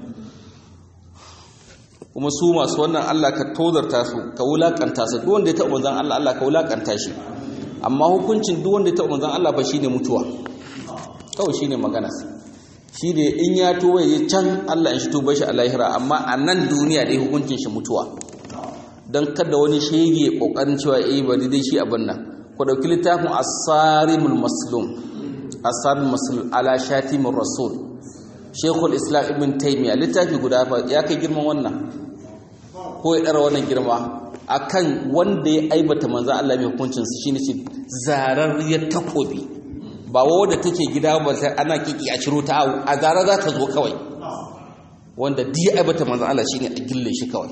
kuma su masu wannan Allah ka tozarta su ka wulakanta su duk wanda ya taɓa manzan Allah Allah ka wulakanta shi amma hukuncin duk wanda ya taɓa manzan Allah ba shine mutuwa kawai shine magana shi ne in ya tuba ya can Allah in shi tuba shi a lahira amma a nan duniya dai hukuncin shi mutuwa don kada wani shege kokarin cewa ba dai shi abin nan ku dauki littafin as-sarimul maslum ala shatimur rasul shaykhul islam ibn taymiya littafi guda ya kai girman wannan ko ya dara wannan girma akan wanda ya aibata manzo Allah mai hukuncin su shine zararriyar takobi ba wadda take gida ba sai ana kiki a ciro ta a zara za ta zo kawai wanda diya aibata manzon Allah shine a gille shi kawai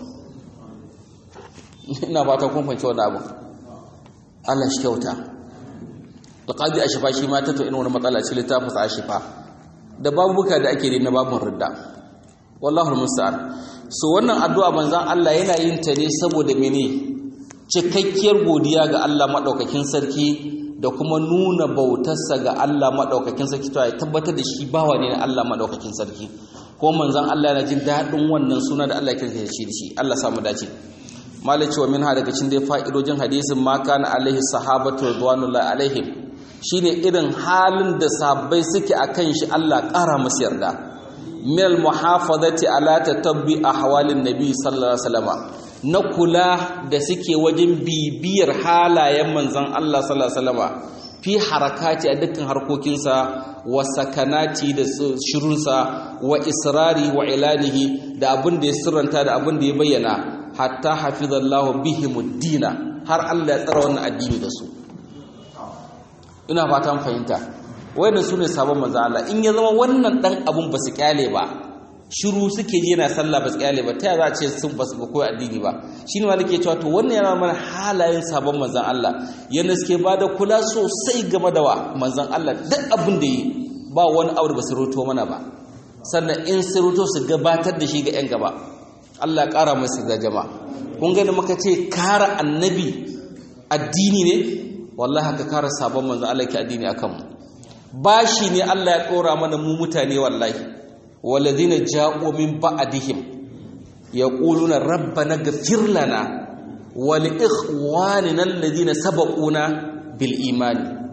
ina ba ta kun fahimci wannan abu Allah shi kyauta alqadi ashfa shi ma ta to in wani matsala ce littafin ashfa da babuka da ake yi na babun ridda wallahi musta'an so wannan addu'a manzon Allah yana yin ta ne saboda mene cikakkiyar godiya ga Allah madaukakin sarki da kuma nuna bautarsa ga Allah maɗaukakin sarki to ya tabbatar da shi bawa ne na Allah maɗaukakin sarki ko manzon Allah yana jin daɗin wannan suna da Allah ya kirkire shi da shi Allah samu dace malai cewa min ha daga cikin dai fa'idojin hadisin ma kana alaihi sahabatu radwanullahi alaihim shine irin halin da sahabbai suke akan shi Allah ƙara musu yarda min al muhafazati ala tatabbi ahwalin nabi sallallahu alaihi wasallam na kula da suke wajen bibiyar halayen manzon Allah sallallahu alaihi wasallam fi harakati a dukkan harkokinsa wa sakanati da shirunsa wa israri wa ilanihi da abin da ya sirranta da abin da ya bayyana hatta hafizallahu bihimuddina har Allah ya tsara wannan addini da su ina fatan fahimta wayannan sune sabon manzon Allah in ya zama wannan dan abun ba su kyale ba shiru suke je na sallah ba tsayale ba ta za a ce sun basu ba koyi addini ba shine ma nake cewa to wannan yana mana halayen sabon manzon Allah yana suke bada kula sosai game da wa manzon Allah duk abin da yi ba wani abu da basu ruto mana ba sannan in su ruto su gabatar da shi ga yan gaba Allah ya kara musu da jama'a kun ga da muka ce kara annabi addini ne wallahi haka kara sabon manzon Allah ke addini akan mu bashi ne Allah ya dora mana mu mutane wallahi والذين جاءوا من بعدهم يقولون ربنا اغفر لنا ولإخواننا الذين سبقونا بالإيمان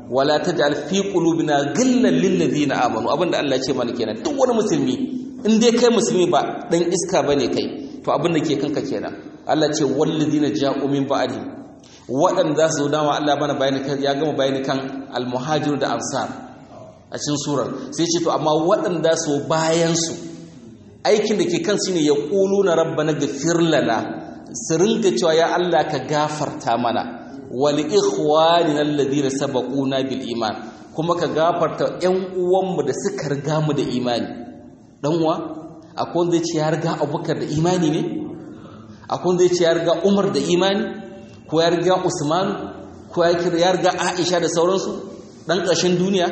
wala taj'al fi qulubina ghillan lil ladina amanu abinda Allah ya ce mana kenan duk wani musulmi in dai kai musulmi ba dan iska bane kai to abinda ke kanka kenan Allah ce wal ladina ja'u min ba'di waɗanda za su dama Allah bana bayani kan ya gama bayani kan al muhajir da ansar a cikin surar sai ce to amma waɗanda su bayan su aikin da ke kan su ne yaquluna rabbana ghfir lana su ringa cewa ya Allah ka gafarta mana wal ikhwanina alladhina sabaquna bil iman kuma ka gafarta ƴan uwanmu da suka riga mu da imani dan uwa akwai wanda ya ce ya riga Abubakar da imani ne akwai wanda ya ce ya riga Umar da imani ko ya riga Usman ko ya riga Aisha da sauransu dan ƙarshen duniya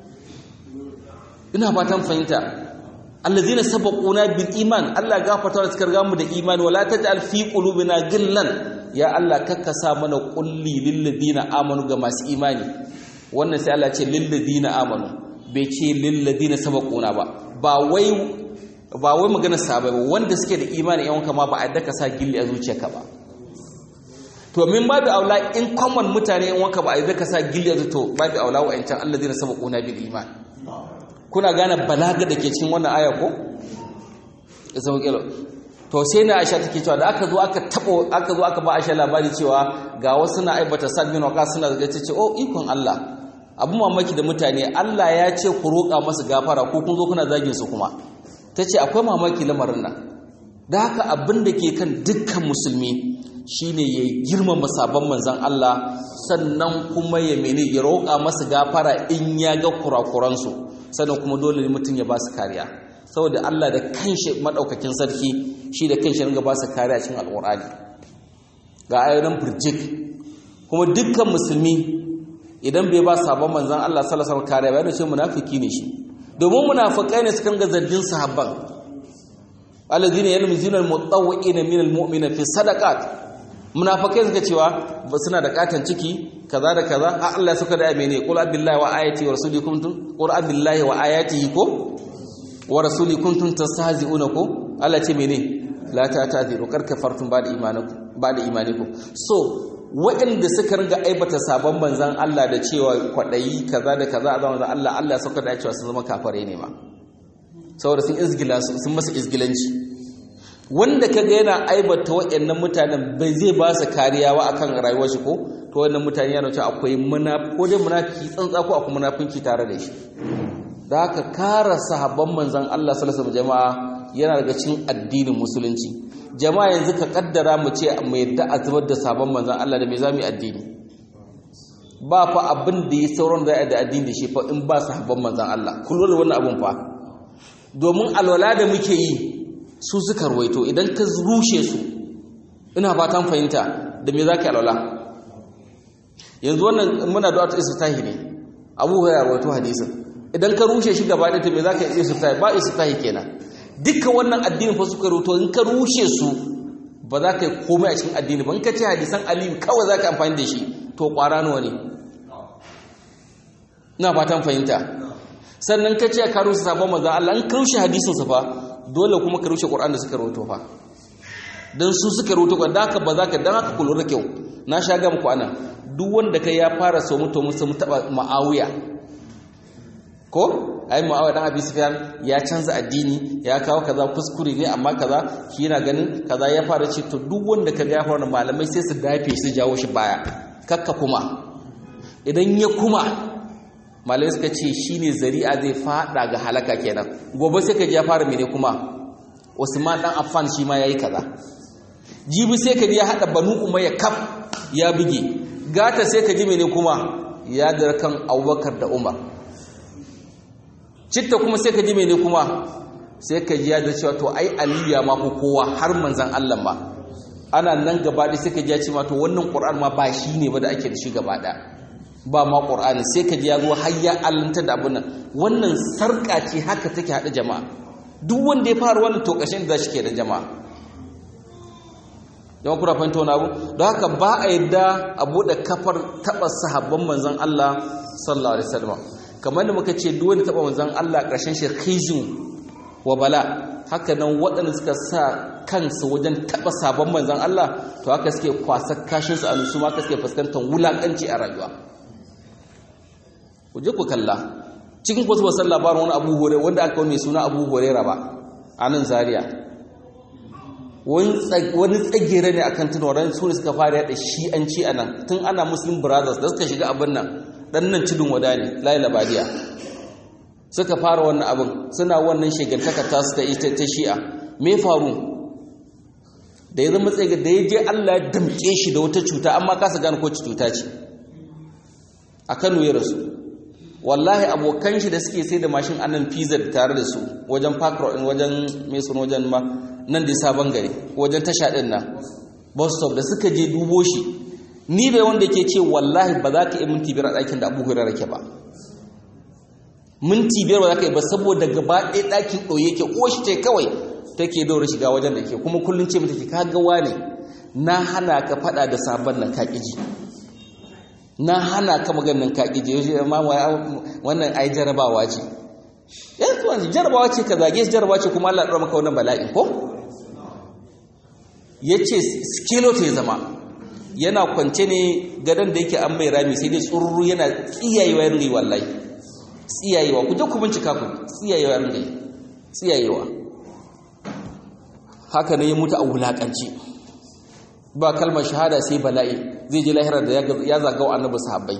ina fatan fahimta alladhina sabaquna bil iman Allah gafarta da suka riga mu da imani wala taj'al fi qulubina ghillan ya Allah kakka sa mana kulli lil ladina amanu ga masu imani wannan sai Allah ce lil ladina amanu bai ce lil ladina sabaquna ba wai magana sabai wanda suke da imani yan kama ba a daka sa gilli a zuciyarka ba to min babu aula in common mutane yan wanka ba a daka sa gilli a to babu aula wa'ancan alladina sabaquna bil iman kuna gane balaga da ke cikin wannan aya ko to sai na Aisha take cewa da aka zo aka ba Aisha labari cewa ga wasu na aibata Sa'd bin Waqqas suna daga ce oh ikon Allah abu mamaki da mutane Allah ya ce ku roƙa masa gafara ko kun zo kuna zagin su kuma tace akwai mamaki lamarin nan da haka abin da ke kan dukkan musulmi shine ya girmama sabon manzon Allah sannan kuma ya ya roƙa masa gafara in ya ga kurakuran su sannan kuma dole ne mutum ya ba su kariya saboda Allah da kanshi madaukakin sarki shi da kanshi ringa ba su kariya cikin alqur'ani ga ayoyin burjik kuma dukkan musulmi idan bai ba sabon manzon Allah sallallahu alaihi wasallam kariya ba yana ce munafiki ne shi domin munafikai ne sukan ga zargin sahabban alladhina yalmizuna almutawwi'ina min almu'mina fi sadaqat munafikai suka cewa ba suna da katan ciki kaza da kaza har Allah suka da amene qul billahi wa ayati wa rasuli kuntum qul billahi wa ayatihi ko wa rasuli kuntum tastahzi'una ko Allah ce mene la ta'tadiru kar kafartum ba'da imanikum so waɗanda suka ringa aibata sabon manzan Allah da cewa kwaɗayi kaza da kaza a zamanin Allah suka da cewa sun zama kafare ne ma saboda sun masa izgilanci wanda kaga yana aibata waɗannan mutanen bai zai ba su kariya ba akan rayuwar shi ko to wannan mutane yana cewa akwai ko dai munafiki tsantsa ko akwai munafinci tare da shi da haka kara sahabban manzan Allah sallallahu alaihi jama'a yana daga cikin addinin musulunci jama'a yanzu ka kaddara mu ce mu yadda a zubar da sabon manzon Allah da me zamu yi addini ba fa abin da yi sauran da addini da shi fa in ba sahabban manzon Allah kullu da wannan abun fa domin alwala da muke yi su suka ruwaito idan ka rushe su ina fatan fahimta da me zaka yi alwala yanzu wannan muna du'a ta istiftahi ne Abu Hurairah rawaito hadisin idan ka rushe shi gaba ɗaya to me zaka yi istiftahi ba istiftahi kenan duka wannan addinin fa suka ruto in ka rushe su ba za ka yi komai a cikin addini ba in ka ce hadisan aliyu kawai za ka amfani da shi to ƙwara nawa ne ina fatan fahimta sannan ka ce ka rushe sabon maza Allah in ka rushe hadisinsa fa dole kuma ka rushe ƙur'an da suka ruto fa don su suka ruto ka da ba za ka don haka ku lura kyau na sha ga muku anan duk wanda kai ya fara so mutu taɓa ma'awiya ko ai Muawiya dan Abi Sufyan ya canza addini ya kawo kaza kuskure ne amma kaza shi yana ganin kaza ya fara ce to duk wanda kaga ya fara malamai sai su dafe su jawo shi baya kakka kuma idan ya kuma malamai suka ce shine zari'a zai fada ga halaka kenan gobe sai ka ji ya fara mene kuma Usman dan Affan shi ma yayi kaza jibi sai ka ji ya hada Banu Umayya kaf ya bige gata sai ka ji mene kuma ya darkan Abubakar da Umar citta kuma sai ka ji mene kuma sai ka ji ya da cewa to ai aliya ma ko kowa har manzon Allah ma ana nan gaba da sai ka ji ya ce ma to wannan Qur'an ma ba shi ne ba da ake da shi gaba da ba ma Qur'ani sai ka ji ya zo har ya allanta da abun nan wannan sarka ce haka take hada jama'a duk wanda ya fara wannan to kashin da shi ke da jama'a yawan kura fahimta wani abu don haka ba a yadda a buɗe kafar taɓa sahabban manzon Allah sallallahu alaihi wasallam kamar da muka ce duk wanda taɓa manzon Allah ƙarshen shi khizun wa bala haka nan waɗanda suka sa kansu wajen taɓa sabon manzon Allah to haka suke kwasar kashin su a nusu ma suke fuskantar wulaƙanci a rayuwa ku je ku kalla cikin ku san labarin wani Abu Hurairah wanda aka wani suna Abu Hurairah ba a nan Zaria wani tsagere ne akan tunoran su ne suka fara yada shi'anci anan tun ana Muslim Brothers da suka shiga abin nan dan nan tudun wada ne Laila Badiya suka fara wannan abin suna wannan shegantaka ta suka ita ta shi'a me faru da ya zama tsaye da ya je Allah ya damke shi da wata cuta amma kasa gane ko cuta ce a Kano ya rasu wallahi abokan shi da suke sai da mashin annan pizza tare da su wajen park road wajen mai sun wajen ma nan da sabon gari wajen tasha din nan bus stop da suka je dubo shi ni da wanda yake ce wallahi ba za ka yi minti biyar a ɗakin da Abu Hurairah ke ba minti biyar ba za ka yi ba saboda gaba ɗaya ɗakin ɗoye ke ƙoshi ce kawai take daura shiga wajen da ke kuma kullum ce mata ke kagawa ne na hana ka faɗa da sabon nan kaƙiji na hana ka maganin kaƙiji wannan ai jarabawa ce yanzu wani jarabawa ce ka zage jarabawa ce kuma Allah ɗora maka wannan bala'in ko ya ce skilo ta zama yana kwance ne gadon da yake an mai rami sai dai tsururu yana tsiyayewa yin wallahi tsiyayewa ku je ku bincika ku tsiyayewa yin tsiyayewa haka ne ya mutu a wulakanci ba kalmar shahada sai bala'i zai je lahira da ya zagawa annabi sahabbai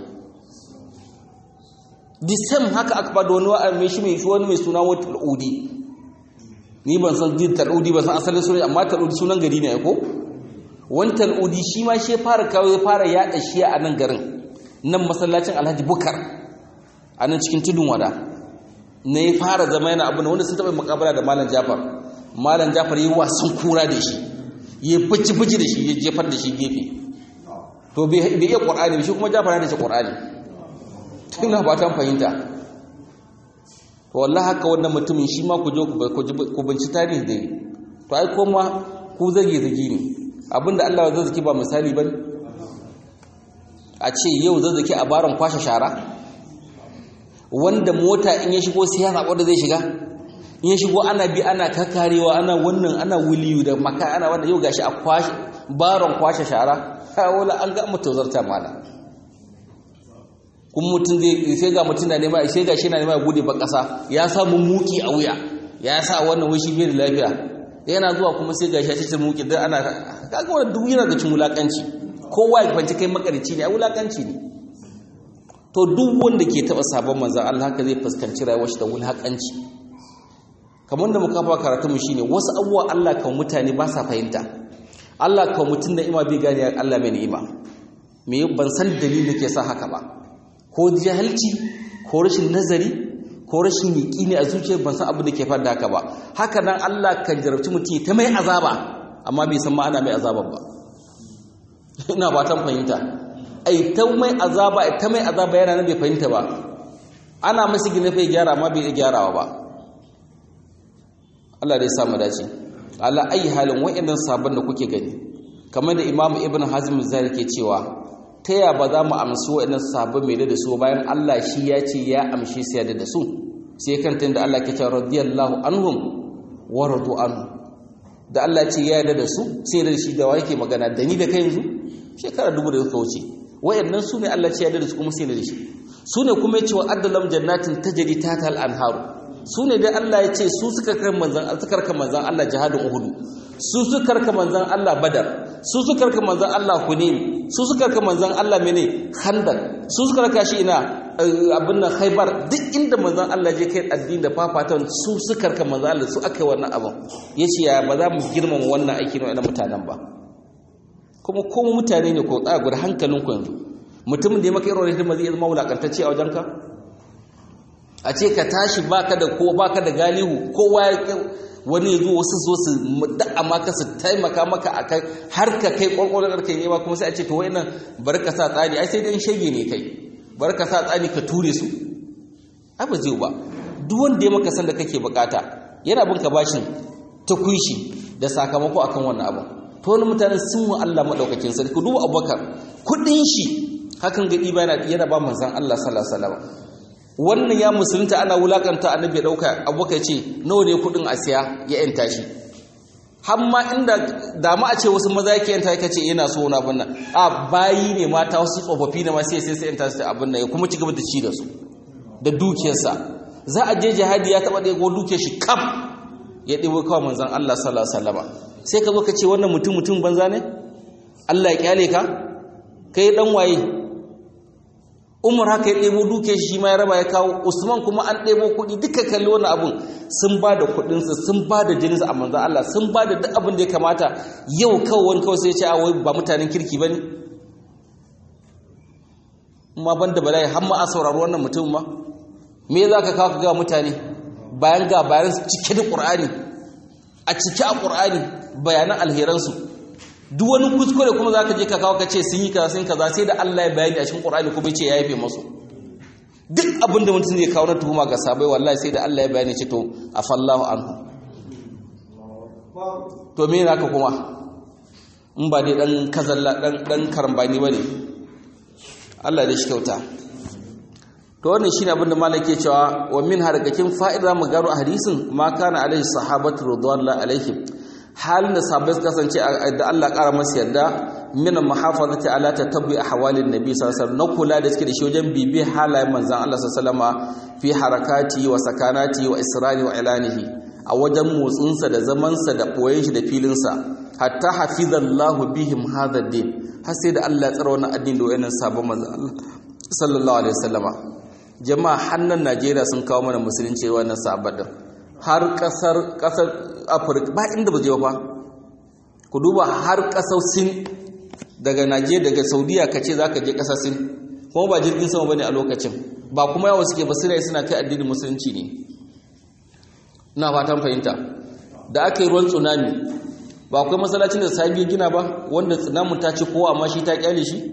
disam haka aka bada wani mai suna wata al'udi ni ban san jin tal'udi ba san asalin sunan amma tal'udi sunan gari ne ko wani tal'udi shi ma shi fara kawo ya fara yada shi a nan garin nan masallacin Alhaji Bukar a nan cikin tudun wada ne ya fara zama yana abin wanda sun taɓa makabara da Malam Jafar yi wasan kura da shi ya bici da shi ya jefar da shi gefe to bai iya Qur'ani shi kuma Jafar yana da shi Qur'ani tuna ba ta fahimta to wallahi haka wannan mutumin shi ma ku je ku binci tarihi da yi to ai kuma ku zage ne abinda Allah zai zaki ba misali bane a ce yau zai zaki a baron kwashe shara wanda mota in ya shigo sai ya zaɓo da zai shiga in ya shigo ana bi ana kakarewa ana wannan ana wuliyu da maka ana wanda yau gashi a kwashe baron kwashe shara wala an ga mutazarta mala kun mutum sai ga mutum na nema sai gashi na nema ya bude ba kasa ya samu muki a wuya ya sa wannan wai shi bai da lafiya yana zuwa kuma sai gashi ya ce muki dan ana kaga wannan duk yana da cin wulakanci kowa ya fanci kai makarici ne a wulakanci ne to duk wanda ke taba sabon manzon Allah haka zai fuskanci rayuwar shi da wulakanci kamar da muka fara karatu mu shine wasu abubuwa Allah kan mutane ba sa fahimta Allah kan mutun da ima bai gane Allah mai ni'ima me ban san dalilin ke sa haka ba ko jahilci ko rashin nazari ko rashin yaqini a zuciyar ban san abin da ke fada haka ba haka nan Allah kan jarabci mutum ta mai azaba amma bai san ma ana mai azaban ba ina ba tan fahimta ai ta mai azaba yana nan bai fahimta ba ana masa gina fa gyara amma bai gyarawa ba Allah dai samu dace ala ayi halin wayannan sabon da kuke gani kamar da Imam Ibn Hazm zai ke cewa taya ba za mu amsu wayannan sabon mai da su bayan Allah shi ya ce ya amshi su yadda da su sai kan tunda Allah ke cewa radiyallahu anhum wa radu anhu da Allah ce ya yarda da su sai da shi da yake magana da ni da kai yanzu shekara 2000 da suka wuce wayannan su ne Allah ce ya yarda da su kuma sai da shi su ne kuma ya ce wa addalam jannatin tajri tahta al-anharu su ne dai Allah ya ce su suka karka manzan Allah jihadin Uhud su suka karka manzan Allah Badar su suka karka manzan Allah Hunain su suka karka manzan Allah mene Khandaq su suka karka shi ina abin nan Khaibar duk inda manzan Allah je kai addini da fafatan su suka karka manzan Allah su aka yi wannan abin yace ya ba za mu girmama wannan aiki na wannan mutanen ba kuma ko mutane ne ko tsaya guda hankalinku yanzu mutumin da ya maka irin hidima zai zama wulakantacce a wajenka a ce ka tashi baka da galihu kowa wani ya zo wasu zo su da'a maka su taimaka maka akai har ka kai kwakwalwar kai ne ba kuma sai a ce to wayannan barka sa tsani ai sai dan shege ne kai barka sa tsani ka ture su ai ba zai ba duk wanda ya maka san da kake bukata yana bin ka bashin takuishi da sakamako akan wannan abu to wani mutanen sun wa Allah madaukakin sarki duba Abubakar kudin shi hakan gadi ba yana ba manzon Allah sallallahu alaihi wasallam wannan ya musulunta ana wulakanta annabi ya dauka Abubakar ce nawa ne kudin asiya ya yanta shi hamma inda da mu a ce wasu maza yake yanta yake ce yana so na abin nan a bayi ne mata wasu tsofaffi ne ma sai yanta su abin nan ya kuma ci gaba da ci da su da dukiyarsa za a je jihadi ya taba ɗebo dukiyar shi kaf ya ɗebo kawai manzon Allah sallallahu alaihi wasallam sai ka zo ka ce wannan mutum banza ne Allah ya kyale ka kai dan waye Umar haka ya ɗebo dukiyar shi ma ya raba ya kawo Usman kuma an ɗebo kuɗi duka kalli wannan abun sun ba da kuɗinsu sun ba da jininsu a manzon Allah sun ba da duk abin da ya kamata yau kawai wani kawai sai ya ce a wai ba mutanen kirki bane ma banda bala'i har ma a saurari wannan mutum ma me za ka kawo ka ga mutane bayan cike da ƙur'ani a cike a ƙur'ani bayanan alheransu duk wani kuskure kuma za ka je ka kawo ka ce sun yi kaza sun kaza sai da Allah ya bayani a cikin ƙur'ani kuma ya ce ya yafe masu duk abin da mutum zai kawo na tuhuma ga sabai wallahi sai da Allah ya bayani ce to afallahu anhu to me naka kuma in ba dai dan kazalla dan karambani bane Allah da shi kyauta to wannan shine abin da malaki ke cewa wa min harakakin fa'ida mu garo a hadisin ma kana alaihi sahabatu radhiyallahu alaihim halin da sahabbai kasance da Allah ƙara masa yarda min muhafazati ala tatabbi ahwalin nabi sallallahu alaihi wasallam na kula da suke da shi wajen bibi halayen manzon Allah sallallahu alaihi wasallam fi harakati wa sakanati wa israri wa ilanihi a wajen motsinsa da zamansa da boyen shi da filinsa hatta hafizallahu bihim hadha din har sai da Allah ya tsara wannan addini da wayannan sabon manzon Allah sallallahu alaihi wasallama jama'a hannan Najeriya sun kawo mana musulunci wannan sahabban din har kasar Afirka ba inda ba je ba ku duba har kasar Sin daga Najeriya daga Saudiya kace zaka je kasar Sin kuma ba jirgin sama bane a lokacin ba kuma yawa suke basirai suna kai addinin musulunci ne ina fatan fahimta da aka yi ruwan tsunami ba akwai masallacin da sahabi gina ba wanda tsunamin ta ci kowa amma shi ta kyale shi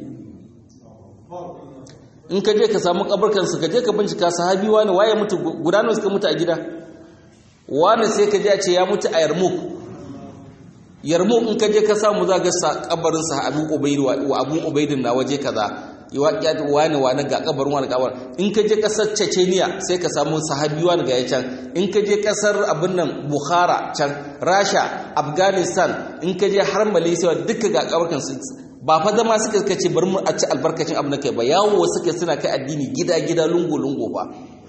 in ka je ka samu kabarkansu ka je ka bincika sahabi wani waye mutu gudanar suka mutu a gida wani sai ka je a ce ya mutu a yarmouk in ka je ka samu za ga kabarin sa abu ubaidin na waje kaza wani ga kabarin wani kabar in ka je kasar Chechnya sai ka samu sahabi wani ga can in ka je kasar abin nan Bukhara can Rasha Afghanistan in ka je har Malaysia duka ga kabarkan su ba fa zama suka kace bar mu a ci albarkacin abin da kai ba yawo suka suna kai addini gida lungu ba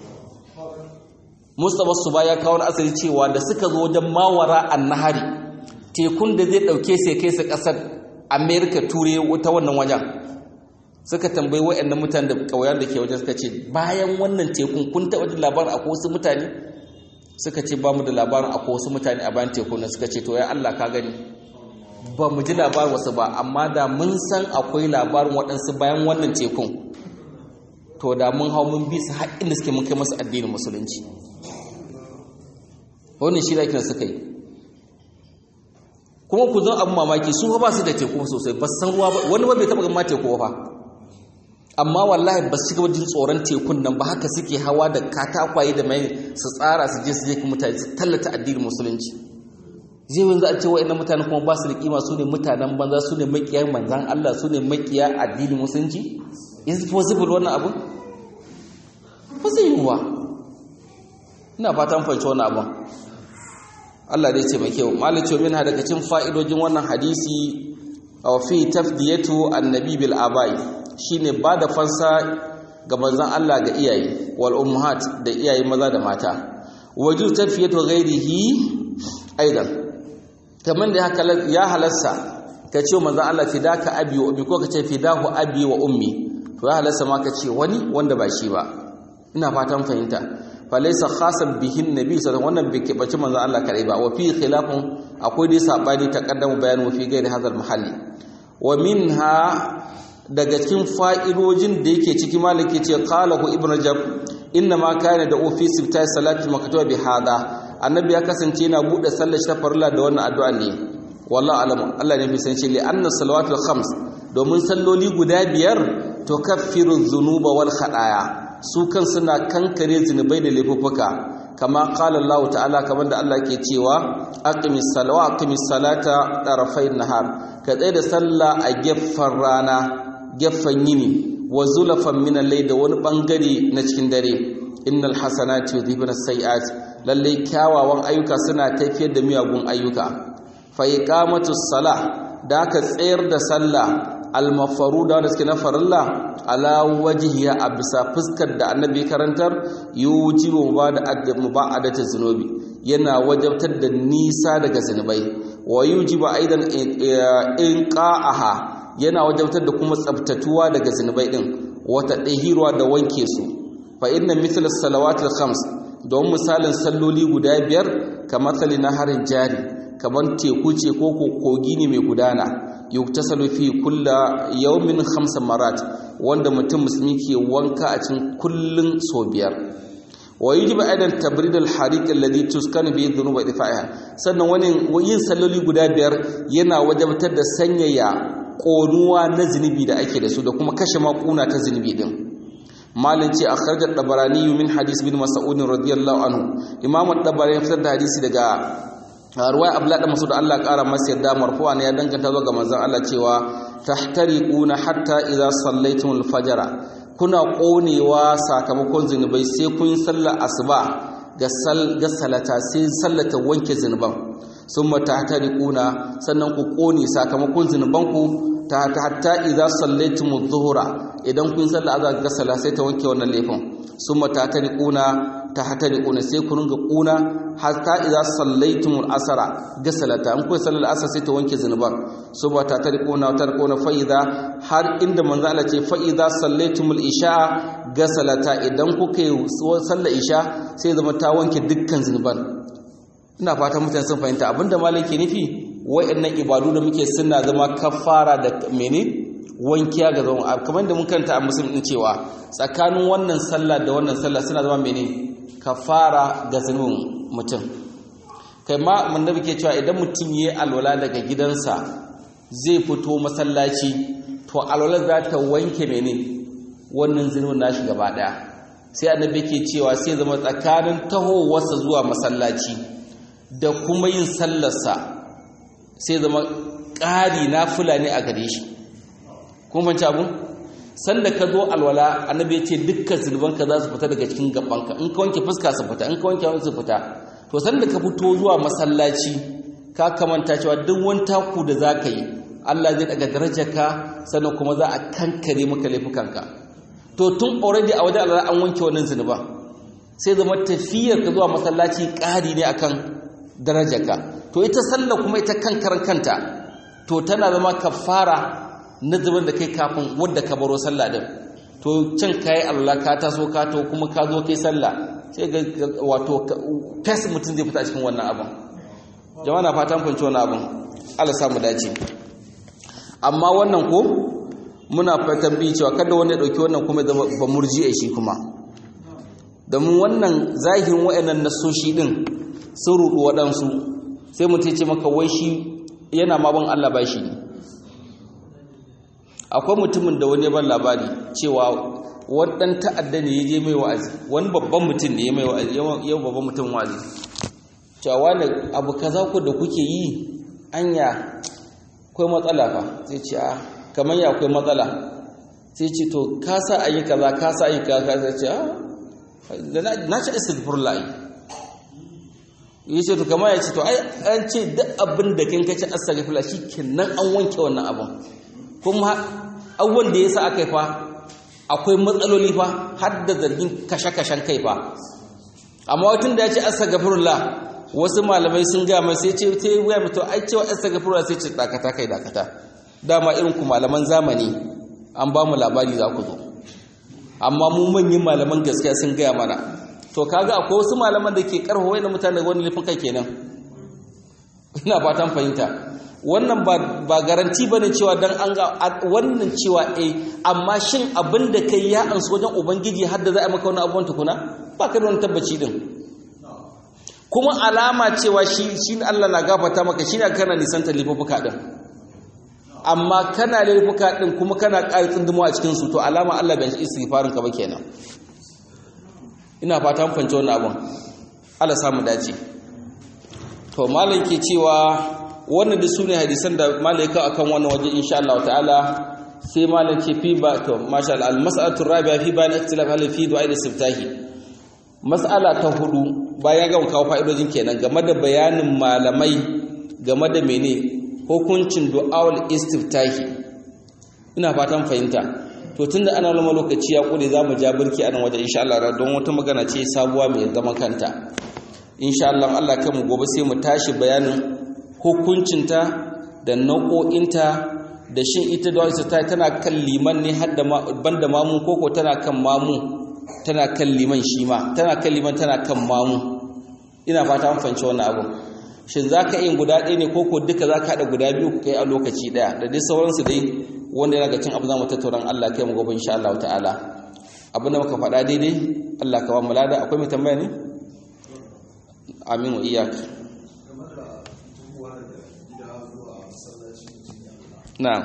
Mustafa Suba ya kawo asali cewa da suka zo wajen mawara annahari tekun da zai dauke sai kai su kasar America ture ta wannan wajen suka tambayi wayannan mutanen da kauyan da ke wajen suka ce bayan wannan tekun kun taɓa da labarin akwai wasu mutane suka ce ba mu da labarin akwai wasu mutane a bayan tekun suka ce to ya Allah ka gani ba mu ji labarin wasu ba amma da mun san akwai labarin waɗansu bayan wannan tekun to da mun hau mun bi su har inda suke mun kai masu addinin musulunci wannan shi da kina suka yi kuma ku zan abu mamaki su ba su da teku sosai ba san ruwa ba wani ba bai taɓa gama teku ba amma wallahi ba su gaba jin tsoron tekun nan ba haka suke hawa da katakwaye da mai su tsara su je mutane su tallata addinin musulunci zai wanzu a ce wa'annan mutane kuma ba su da kima su ne mutanen banza su ne makiya manzan Allah su ne makiya addinin musulunci is it possible wannan abu ba zai yi wa ina fatan fahimci wannan abu Allah dai ce mai kyau malice min daga cikin fa'idojin wannan hadisi aw fi tafdiyatu annabi bil abai shine ba da fansa ga manzon Allah ga iyaye wal ummahat da iyaye maza da mata wajib tafiyatu ghairihi aidan kamar da haka ya halarsa ka ce manzon Allah fidaka abi wa ummi ko ka ce fidahu abi wa ummi to ya halarsa ma ka ce wani wanda ba shi ba ina fatan fahimta falaysa khasan bihin nabi sallallahu wannan bai kebaci manzon Allah kare ba wa fi khilafun akwai dai sabani taqaddamu bayanu fi gairi hadal mahalli wa minha daga cikin fa'idojin da yake ciki maliki ce qalahu ibnu rajab inna ma kana da ofis ta salati maktuba bi hada annabi ya kasance yana bude sallar shi ta farilla da wannan addu'a ne wallahi alamu Allah ne bisan shi li anna salawatul khams domin salloli guda biyar to kaffiru dhunuba wal khataaya su kan suna kankare zinubai da laifuffuka kama qala Allah ta'ala kamar da Allah ke cewa aqimis salata tarafayn nahar ka tsaya da sallah a gefen rana gefen yini wa zulafan min al-layl da wani bangare na cikin dare innal hasanati yudhibuna as-sayi'at lalle kyawawan ayyuka suna tafiyar da miyagun ayyuka fa iqamatus salah da ka tsayar da sallah al-mafaruda da suke na farilla ala wajhiha a bisa fuskar da annabi karantar yujibu mubada'at zunubi yana wajabtar da nisa daga zunubai wa yujibu aidan inqa'aha yana wajabtar da kuma tsabtatuwa daga zunubai din wata dahirwa da wanke su fa inna mithla as-salawatil khams don misalin salloli guda biyar kamar na harin jari kamar teku ce ko kogi ne mai gudana yuktasalu fi kulla yawmin 5 marat wanda mutum musulmi ke wanka a cikin kullun so biyar wa yajibu aidan tabrid al-hariq alladhi tuskanu bi dhunub wa difa'iha sannan wani yin salloli guda biyar yana wajabtar da sanyaya konuwa na zinubi da ake da su da kuma kashe makuna ta zinubi din malin ce akhraj ad-dabarani min hadis bin mas'ud radiyallahu anhu imam ad-dabarani fitar da hadisi daga ruwaya abdullah da mas'ud Allah kara masa yadda marfu'an ya danganta zuwa ga manzon Allah cewa tahtariquna hatta idza sallaytumul fajr kuna konewa sakamakon zinubai sai kun sallar asuba ga salata sai sallata wanke zinuban summa tahtariquna sannan ku kone sakamakon zinubanku hatta idza sallaytumuz zuhra idan kun salla azza ga sala sai ta wanke wannan laifin summa tahtariquna sai ku ringa kuna hatta idza sallaytumul asra ga salata an kun salla asr sai ta wanke zinuban summa tahtariquna fa idza har inda manzo Allah ce fa idza sallaytumul isha ga salata idan kuka yi sallar isha sai zama ta wanke dukkan zinuban ina fatan mutane sun fahimta abinda malam ke nufi wa'annan ibadu da muke suna zama kafara da mene wankiya ga zama kamar da mun kanta a musulmi cewa tsakanin wannan sallah da wannan sallah suna zama mene kafara ga zunubin mutum kai ma mun da muke cewa idan mutum yayi alwala daga gidansa zai fito masallaci to alwala za ta wanke mene wannan zunubin nashi gaba daya sai annabi yake cewa sai zama tsakanin tahowarsa zuwa masallaci da kuma yin sallarsa sai zama ƙari na fulani a gare shi kuma banci abun sanda ka zo alwala annabi ya ce dukkan zunubanka za su fita daga cikin gabanka in ka wanke fuska su fita in ka wanke hannu su fita to sanda ka fito zuwa masallaci ka kamanta cewa duk wani taku da za ka yi Allah zai daga darajarka sannan kuma za a kankare maka laifukanka to tun already a wajen alwala an wanke wannan zunuba sai zama tafiyar ka zuwa masallaci ƙari ne akan darajarka to ita sallah kuma ita kankaran kanta to tana zama kafara na zuban da kai kafin wanda ka baro sallah din to can kai Allah ka taso ka to kuma ka zo kai sallah sai ga wato fes mutum zai fita cikin wannan abin jama'a na fatan fanci wannan abin Allah samu dace amma wannan ko muna fatan bi cewa kada wanda ya dauki wannan kuma zama ba murji'a shi kuma domin wannan zahirin wayannan nasoshi din sun rudu waɗansu sai mutum ce maka wai shi yana ma ban Allah ba shi ne akwai mutumin da wani ban labari cewa waɗan ta'adda ne ya je mai wa'azi wani babban mutum ne ya mai wa'azi yau babban mutum wa'azi cewa wani abu kaza ku da kuke yi anya akwai matsala fa sai ce a kamar ya akwai matsala sai ce to ka sa ayi kaza ka sa ayi kaza sai ce a na ce istighfirullah yace to kamar yace to ai an ce duk abin da kin kace astaghfirullah shikenan an wanke wannan abin kuma awwan da yasa akai fa akwai matsaloli fa har da zargin kashe-kashen kai fa amma wutun da yace astaghfirullah wasu malamai sun ga mai sai ce wai to ai cewa astaghfirullah sai ce dakata dama irin ku malaman zamani an ba mu labari za ku zo amma mu manyan malaman gaskiya sun ga mana to kaga akwai wasu malaman da ke karho wayan mutane da wani lifin kai kenan ina fatan fahimta wannan ba garanti bane cewa dan an ga wannan cewa amma shin abin da kai ya ansu wajen ubangiji har da za a maka wani abubuwan tukuna ba ka da wani tabbaci din kuma alama cewa shi Allah na gafarta maka shine kana nisanta lifufuka din amma kana lifufuka din kuma kana ƙari tsundumo a cikin su to alama Allah bai istighfarin ka ba kenan ina fata mun fahimci wannan abun Allah samu dace to malam ke cewa wannan da sune hadisan da malaika akan wannan waje insha Allah ta'ala sai malam ke fi ba to masha Allah al-mas'alatu rabi'a fi bayan ikhtilaf hal fi du'a al-istiftahi mas'ala ta hudu bayan ga kawo fa'idojin kenan game da bayanin malamai game da mene hukuncin du'a al-istiftahi ina fatan fahimta. To tunda ana lama lokaci ya kure zamu ja birki a nan waje insha Allah don wata magana ce sabuwa mai zaman kanta. Insha Allah Allah kai mu gobe sai mu tashi bayanin hukuncinta da nau'o'inta da shin ita da wani ta tana kan liman ne har da banda mamu koko tana kan mamu tana kan liman shi ma tana kan liman tana kan mamu. Ina fata an fahimci wannan abu. Shin zaka yin guda ɗaya ne koko duka zaka hada guda biyu kai a lokaci daya da dai sauransu dai wanda yana ga cin abu zamu tattauna Allah kai mu gobe insha Allah ta'ala. Abin da muka faɗa daidai Allah ka ba mu lada. Akwai mai tambaya ne? Amin wa iyyak. Na'am.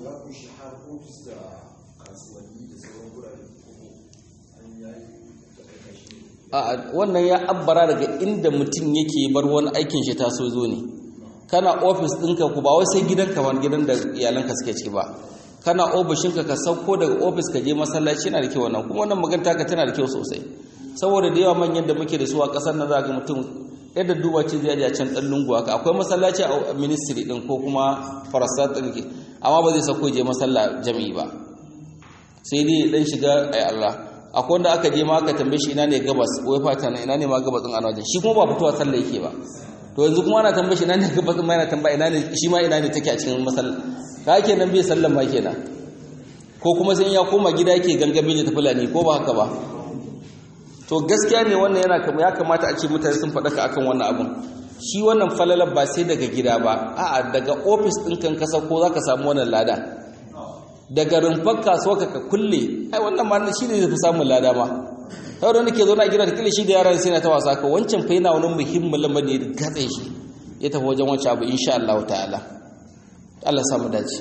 Wannan ya abbara daga inda mutum yake bar wani aikin shi taso zo ne. Kana ofis ɗinka ku ba wai sai gidanka ba gidan da iyalanka suke ciki ba. Kana ofishinka ka sauko daga ofis ka je masallaci yana da kyau wannan kuma wannan magana taka tana da kyau sosai. Saboda da yawa manyan da muke da su a ƙasar nan za ga mutum yadda duba ce zai a can ɗan lungu haka akwai masallaci a ministry ɗin ko kuma farasat ɗin ke amma ba zai sauko je masalla jami'i ba sai dai ɗan shiga ai Allah. Akwai wanda aka je ma aka tambaye shi ina ne gabas wai fata na ina ne ma gabas din a wajen shi kuma ba fitowa sallah yake ba. To yanzu kuma ana tambaye shi ina ne gabas din ma yana tambaya ina ne shi ma ina ne take a cikin masallaci ka kenan bai sallan ma kenan ko kuma sai ya koma gida yake gangame ne ta fulani ko ba haka ba. To gaskiya ne wannan yana ya kamata a ce mutane sun faɗaka akan wannan abun. Shi wannan falalar ba sai daga gida ba a'a daga office ɗin kan kasa ko zaka samu wannan lada daga rumfar kasuwa ka kulle ai wannan ma shi ne zai fi samun lada ma. Sai wanda ke zauna a gida da kila shi da yaran sai na ta wasa ka wancan fa yana wani muhimmin lamari da gatse shi ya tafi wajen wancan abu insha Allah ta'ala. Allah ya samu dace.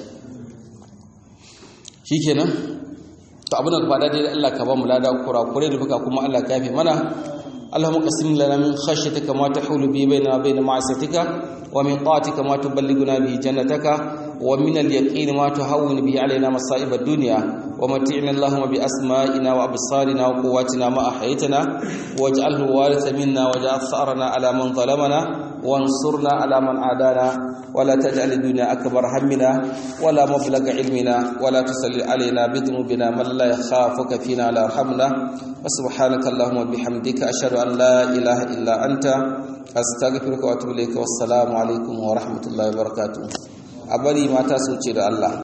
Shikenan to abin da fada dai Allah ka ba mu lada kurakure da baka kuma Allah ka yafe mana. Allahumma qasim lana min khashyatika ma tahulu bi bainana wa bain ma'asiyatika wa min ta'atika ma tuballighuna bi jannataka wa min al-yaqini ma tuhawwinu bi alaina masa'ib ad-dunya wa mati'na Allahumma bi asma'ina wa absarina wa quwwatina ma ahyaytana waj'alhu waritha minna waj'al tha'rana ala man zalamana وانصرنا على من عادانا ولا تجعل الدنيا أكبر همنا ولا مبلغ علمنا ولا تسلل علينا بذنوبنا من لا يخافك فينا لا يرحمنا وسبحانك اللهم وبحمدك أشهد أن لا إله إلا أنت أستغفرك وأتوب إليك والسلام عليكم ورحمة الله وبركاته. أبدي ما تسوتي الله